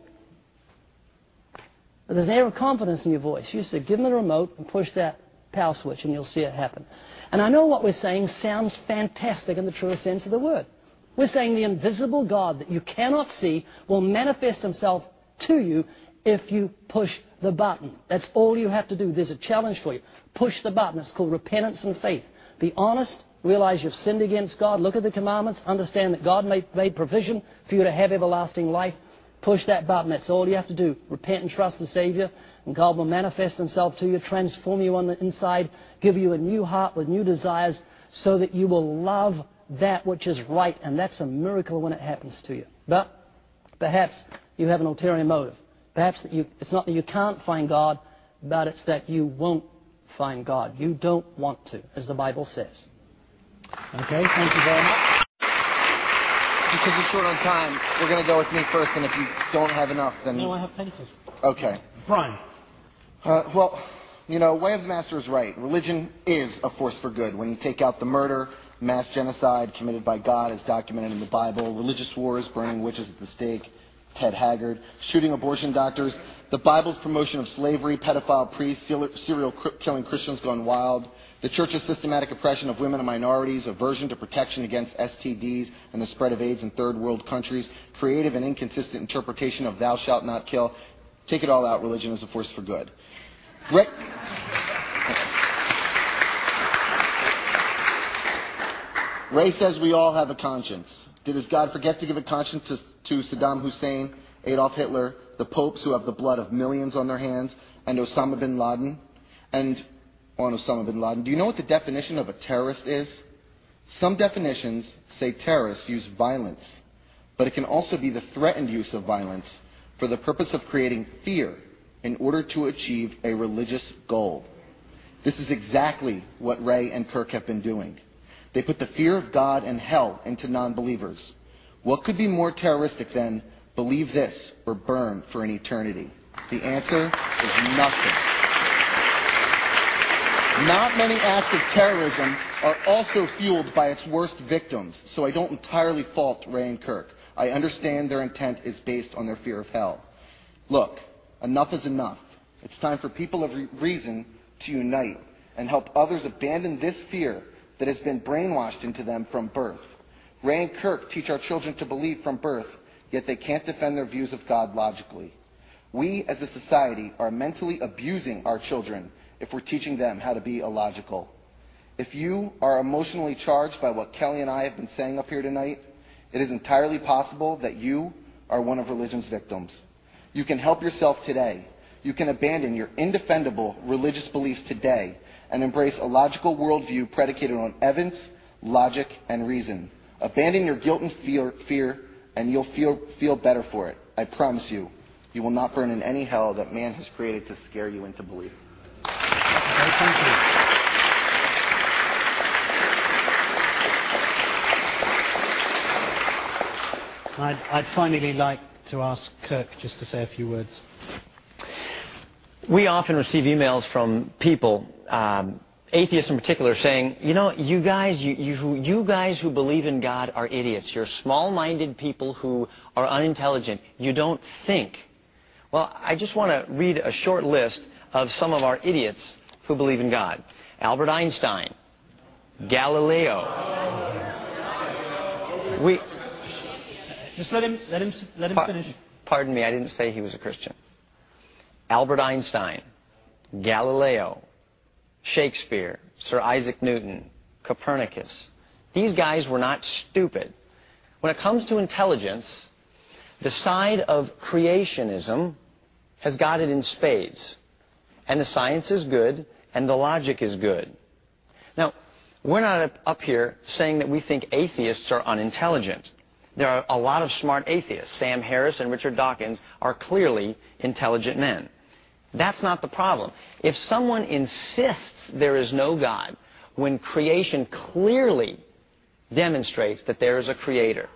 But there's an air of confidence in your voice. You said, give him the remote and push that power switch and you'll see it happen. And I know what we're saying sounds fantastic in the truest sense of the word. We're saying the invisible God that you cannot see will manifest himself to you if you push the button. That's all you have to do. There's a challenge for you. Push the button. It's called repentance and faith. Be honest. Realize you've sinned against God. Look at the commandments. Understand that God made provision for you to have everlasting life. Push that button. That's all you have to do. Repent and trust the Savior, and God will manifest himself to you, transform you on the inside, give you a new heart with new desires so that you will love that which is right, and that's a miracle when it happens to you. But perhaps you have an ulterior motive. Perhaps it's not that you can't find God, but it's that you won't find God. You don't want to, as the Bible says. Okay, thank you very much. Because we're short on time, we're going to go with me first, and if you don't have enough, then... No, I have papers. Okay. Brian. Well, Way of the Master is right. Religion is a force for good. When you take out the murder, mass genocide committed by God as documented in the Bible, religious wars, burning witches at the stake, Ted Haggard, shooting abortion doctors, the Bible's promotion of slavery, pedophile priests, serial killing Christians gone wild, the Church's systematic oppression of women and minorities, aversion to protection against STDs and the spread of AIDS in third world countries, creative and inconsistent interpretation of thou shalt not kill. Take it all out, religion is a force for good. Ray says we all have a conscience. Did God forget to give a conscience to Saddam Hussein, Adolf Hitler, the popes who have the blood of millions on their hands, and Osama bin Laden? Do you know what the definition of a terrorist is? Some definitions say terrorists use violence, but it can also be the threatened use of violence for the purpose of creating fear in order to achieve a religious goal. This is exactly what Ray and Kirk have been doing. They put the fear of God and hell into non-believers. What could be more terroristic than believe this or burn for an eternity? The answer is nothing. Not many acts of terrorism are also fueled by its worst victims, so I don't entirely fault Ray and Kirk. I understand their intent is based on their fear of hell. Look, enough is enough. It's time for people of reason to unite and help others abandon this fear that has been brainwashed into them from birth. Ray and Kirk teach our children to believe from birth yet they can't defend their views of God logically. We, as a society, are mentally abusing our children if we're teaching them how to be illogical. If you are emotionally charged by what Kelly and I have been saying up here tonight, it is entirely possible that you are one of religion's victims. You can help yourself today. You can abandon your indefensible religious beliefs today and embrace a logical worldview predicated on evidence, logic, and reason. Abandon your guilt and fear, and you'll feel better for it. I promise you, you will not burn in any hell that man has created to scare you into belief. Okay, thank you. I'd finally like to ask Kirk just to say a few words. We often receive emails from people, atheists in particular, saying, you know, you guys who believe in God are idiots. You're small-minded people who are unintelligent. You don't think. Well, I just want to read a short list of some of our idiots who believe in God. Albert Einstein, Galileo. Just let him finish. Pardon me, I didn't say he was a Christian. Albert Einstein, Galileo, Shakespeare, Sir Isaac Newton, Copernicus. These guys were not stupid. When it comes to intelligence, the side of creationism has got it in spades. And the science is good, and the logic is good. Now, we're not up here saying that we think atheists are unintelligent. There are a lot of smart atheists. Sam Harris and Richard Dawkins are clearly intelligent men. That's not the problem. If someone insists there is no God, when creation clearly demonstrates that there is a creator,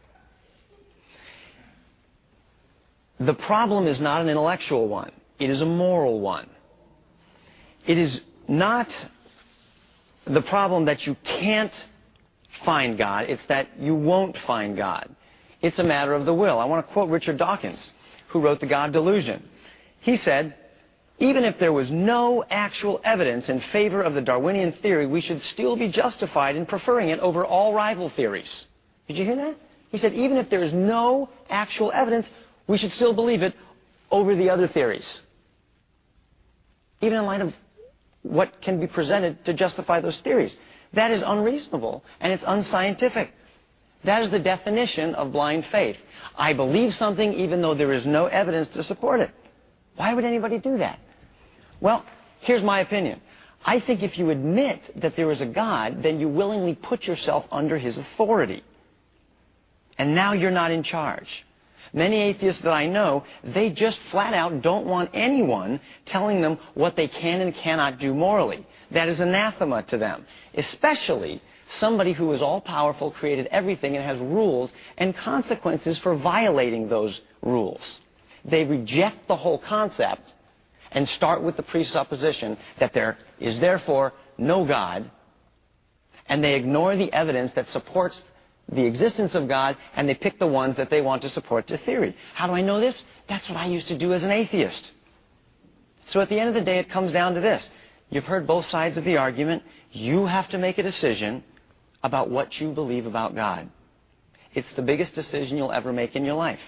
the problem is not an intellectual one. It is a moral one. It is not the problem that you can't find God. It's that you won't find God. It's a matter of the will. I want to quote Richard Dawkins, who wrote The God Delusion. He said, even if there was no actual evidence in favor of the Darwinian theory, we should still be justified in preferring it over all rival theories. Did you hear that? He said, even if there is no actual evidence, we should still believe it over the other theories. Even in light of what can be presented to justify those theories. That is unreasonable, and it's unscientific. That is the definition of blind faith. I believe something even though there is no evidence to support it. Why would anybody do that? Well, here's my opinion. I think if you admit that there is a God, then you willingly put yourself under His authority. And now you're not in charge. Many atheists that I know, they just flat out don't want anyone telling them what they can and cannot do morally. That is anathema to them. Especially somebody who is all-powerful, created everything, and has rules and consequences for violating those rules. They reject the whole concept and start with the presupposition that there is therefore no God, and they ignore the evidence that supports the existence of God, and they pick the ones that they want to support their theory. How do I know this? That's what I used to do as an atheist. So at the end of the day, it comes down to this. You've heard both sides of the argument. You have to make a decision about what you believe about God. It's the biggest decision you'll ever make in your life.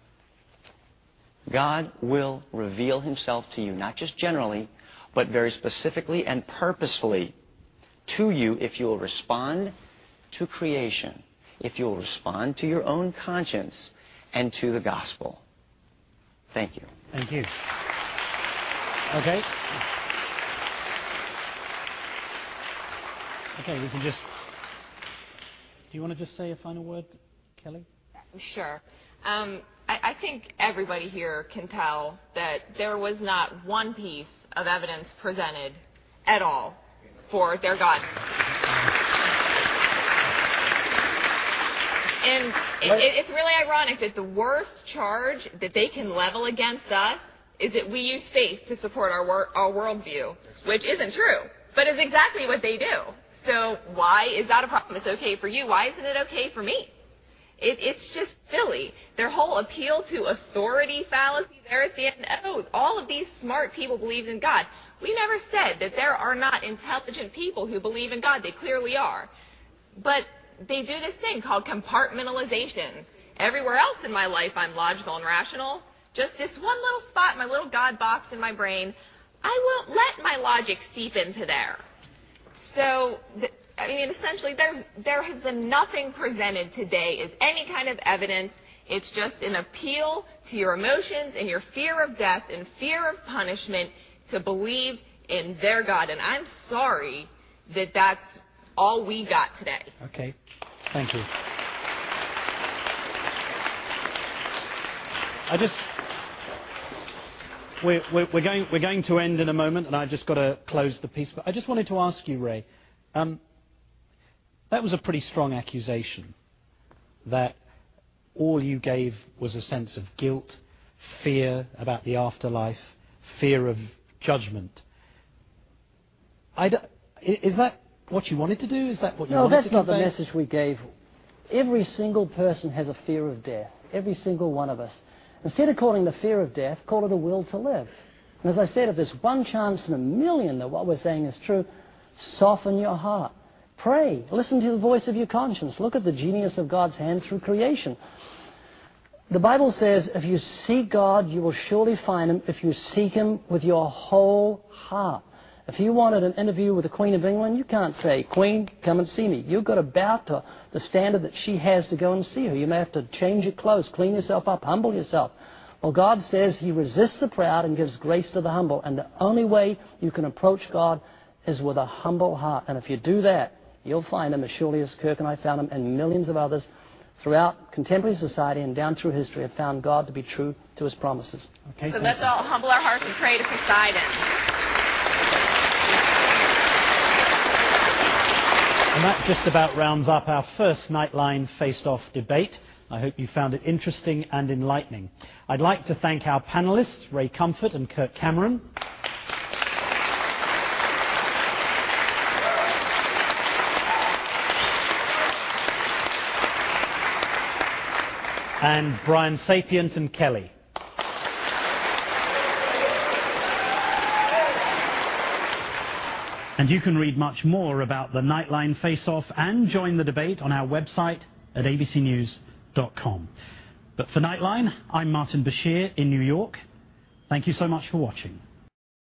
God will reveal Himself to you, not just generally, but very specifically and purposefully to you if you will respond to creation, if you will respond to your own conscience and to the gospel. Thank you. Thank you. Okay. Okay, we can just... Do you want to just say a final word, Kelly? Sure. I think everybody here can tell that there was not one piece of evidence presented at all for their God. And it's really ironic that the worst charge that they can level against us is that we use faith to support our worldview, which isn't true, but is exactly what they do. So why is that a problem? It's okay for you. Why isn't it okay for me? It's just silly. Their whole appeal to authority fallacy there at the end. Oh, all of these smart people believe in God. We never said that there are not intelligent people who believe in God. They clearly are. But they do this thing called compartmentalization. Everywhere else in my life, I'm logical and rational. Just this one little spot, my little God box in my brain, I won't let my logic seep into there. So, essentially, there has been nothing presented today as any kind of evidence. It's just an appeal to your emotions and your fear of death and fear of punishment to believe in their God. And I'm sorry that that's all we got today. Okay. Thank you. We're going to end in a moment, and I've just got to close the piece. But I just wanted to ask you, Ray, that was a pretty strong accusation, that all you gave was a sense of guilt, fear about the afterlife, fear of judgment. Is that what you wanted to do? Is that what you wanted to convey? No, that's not the message we gave. Every single person has a fear of death. Every single one of us. Instead of calling the fear of death, call it a will to live. And as I said, if there's one chance in a million that what we're saying is true, soften your heart. Pray. Listen to the voice of your conscience. Look at the genius of God's hand through creation. The Bible says, if you seek God, you will surely find Him if you seek Him with your whole heart. If you wanted an interview with the Queen of England, you can't say, Queen, come and see me. You've got to bow to the standard that she has to go and see her. You may have to change your clothes, clean yourself up, humble yourself. Well, God says He resists the proud and gives grace to the humble. And the only way you can approach God is with a humble heart. And if you do that, you'll find Him as surely as Kirk and I found Him, and millions of others throughout contemporary society and down through history have found God to be true to His promises. Okay. So let's all humble our hearts and pray to Poseidon. And that just about rounds up our first Nightline Face-Off debate. I hope you found it interesting and enlightening. I'd like to thank our panelists, Ray Comfort and Kirk Cameron. And Brian Sapient and Kelly. And you can read much more about the Nightline Face-Off and join the debate on our website at abcnews.com. But for Nightline, I'm Martin Bashir in New York. Thank you so much for watching.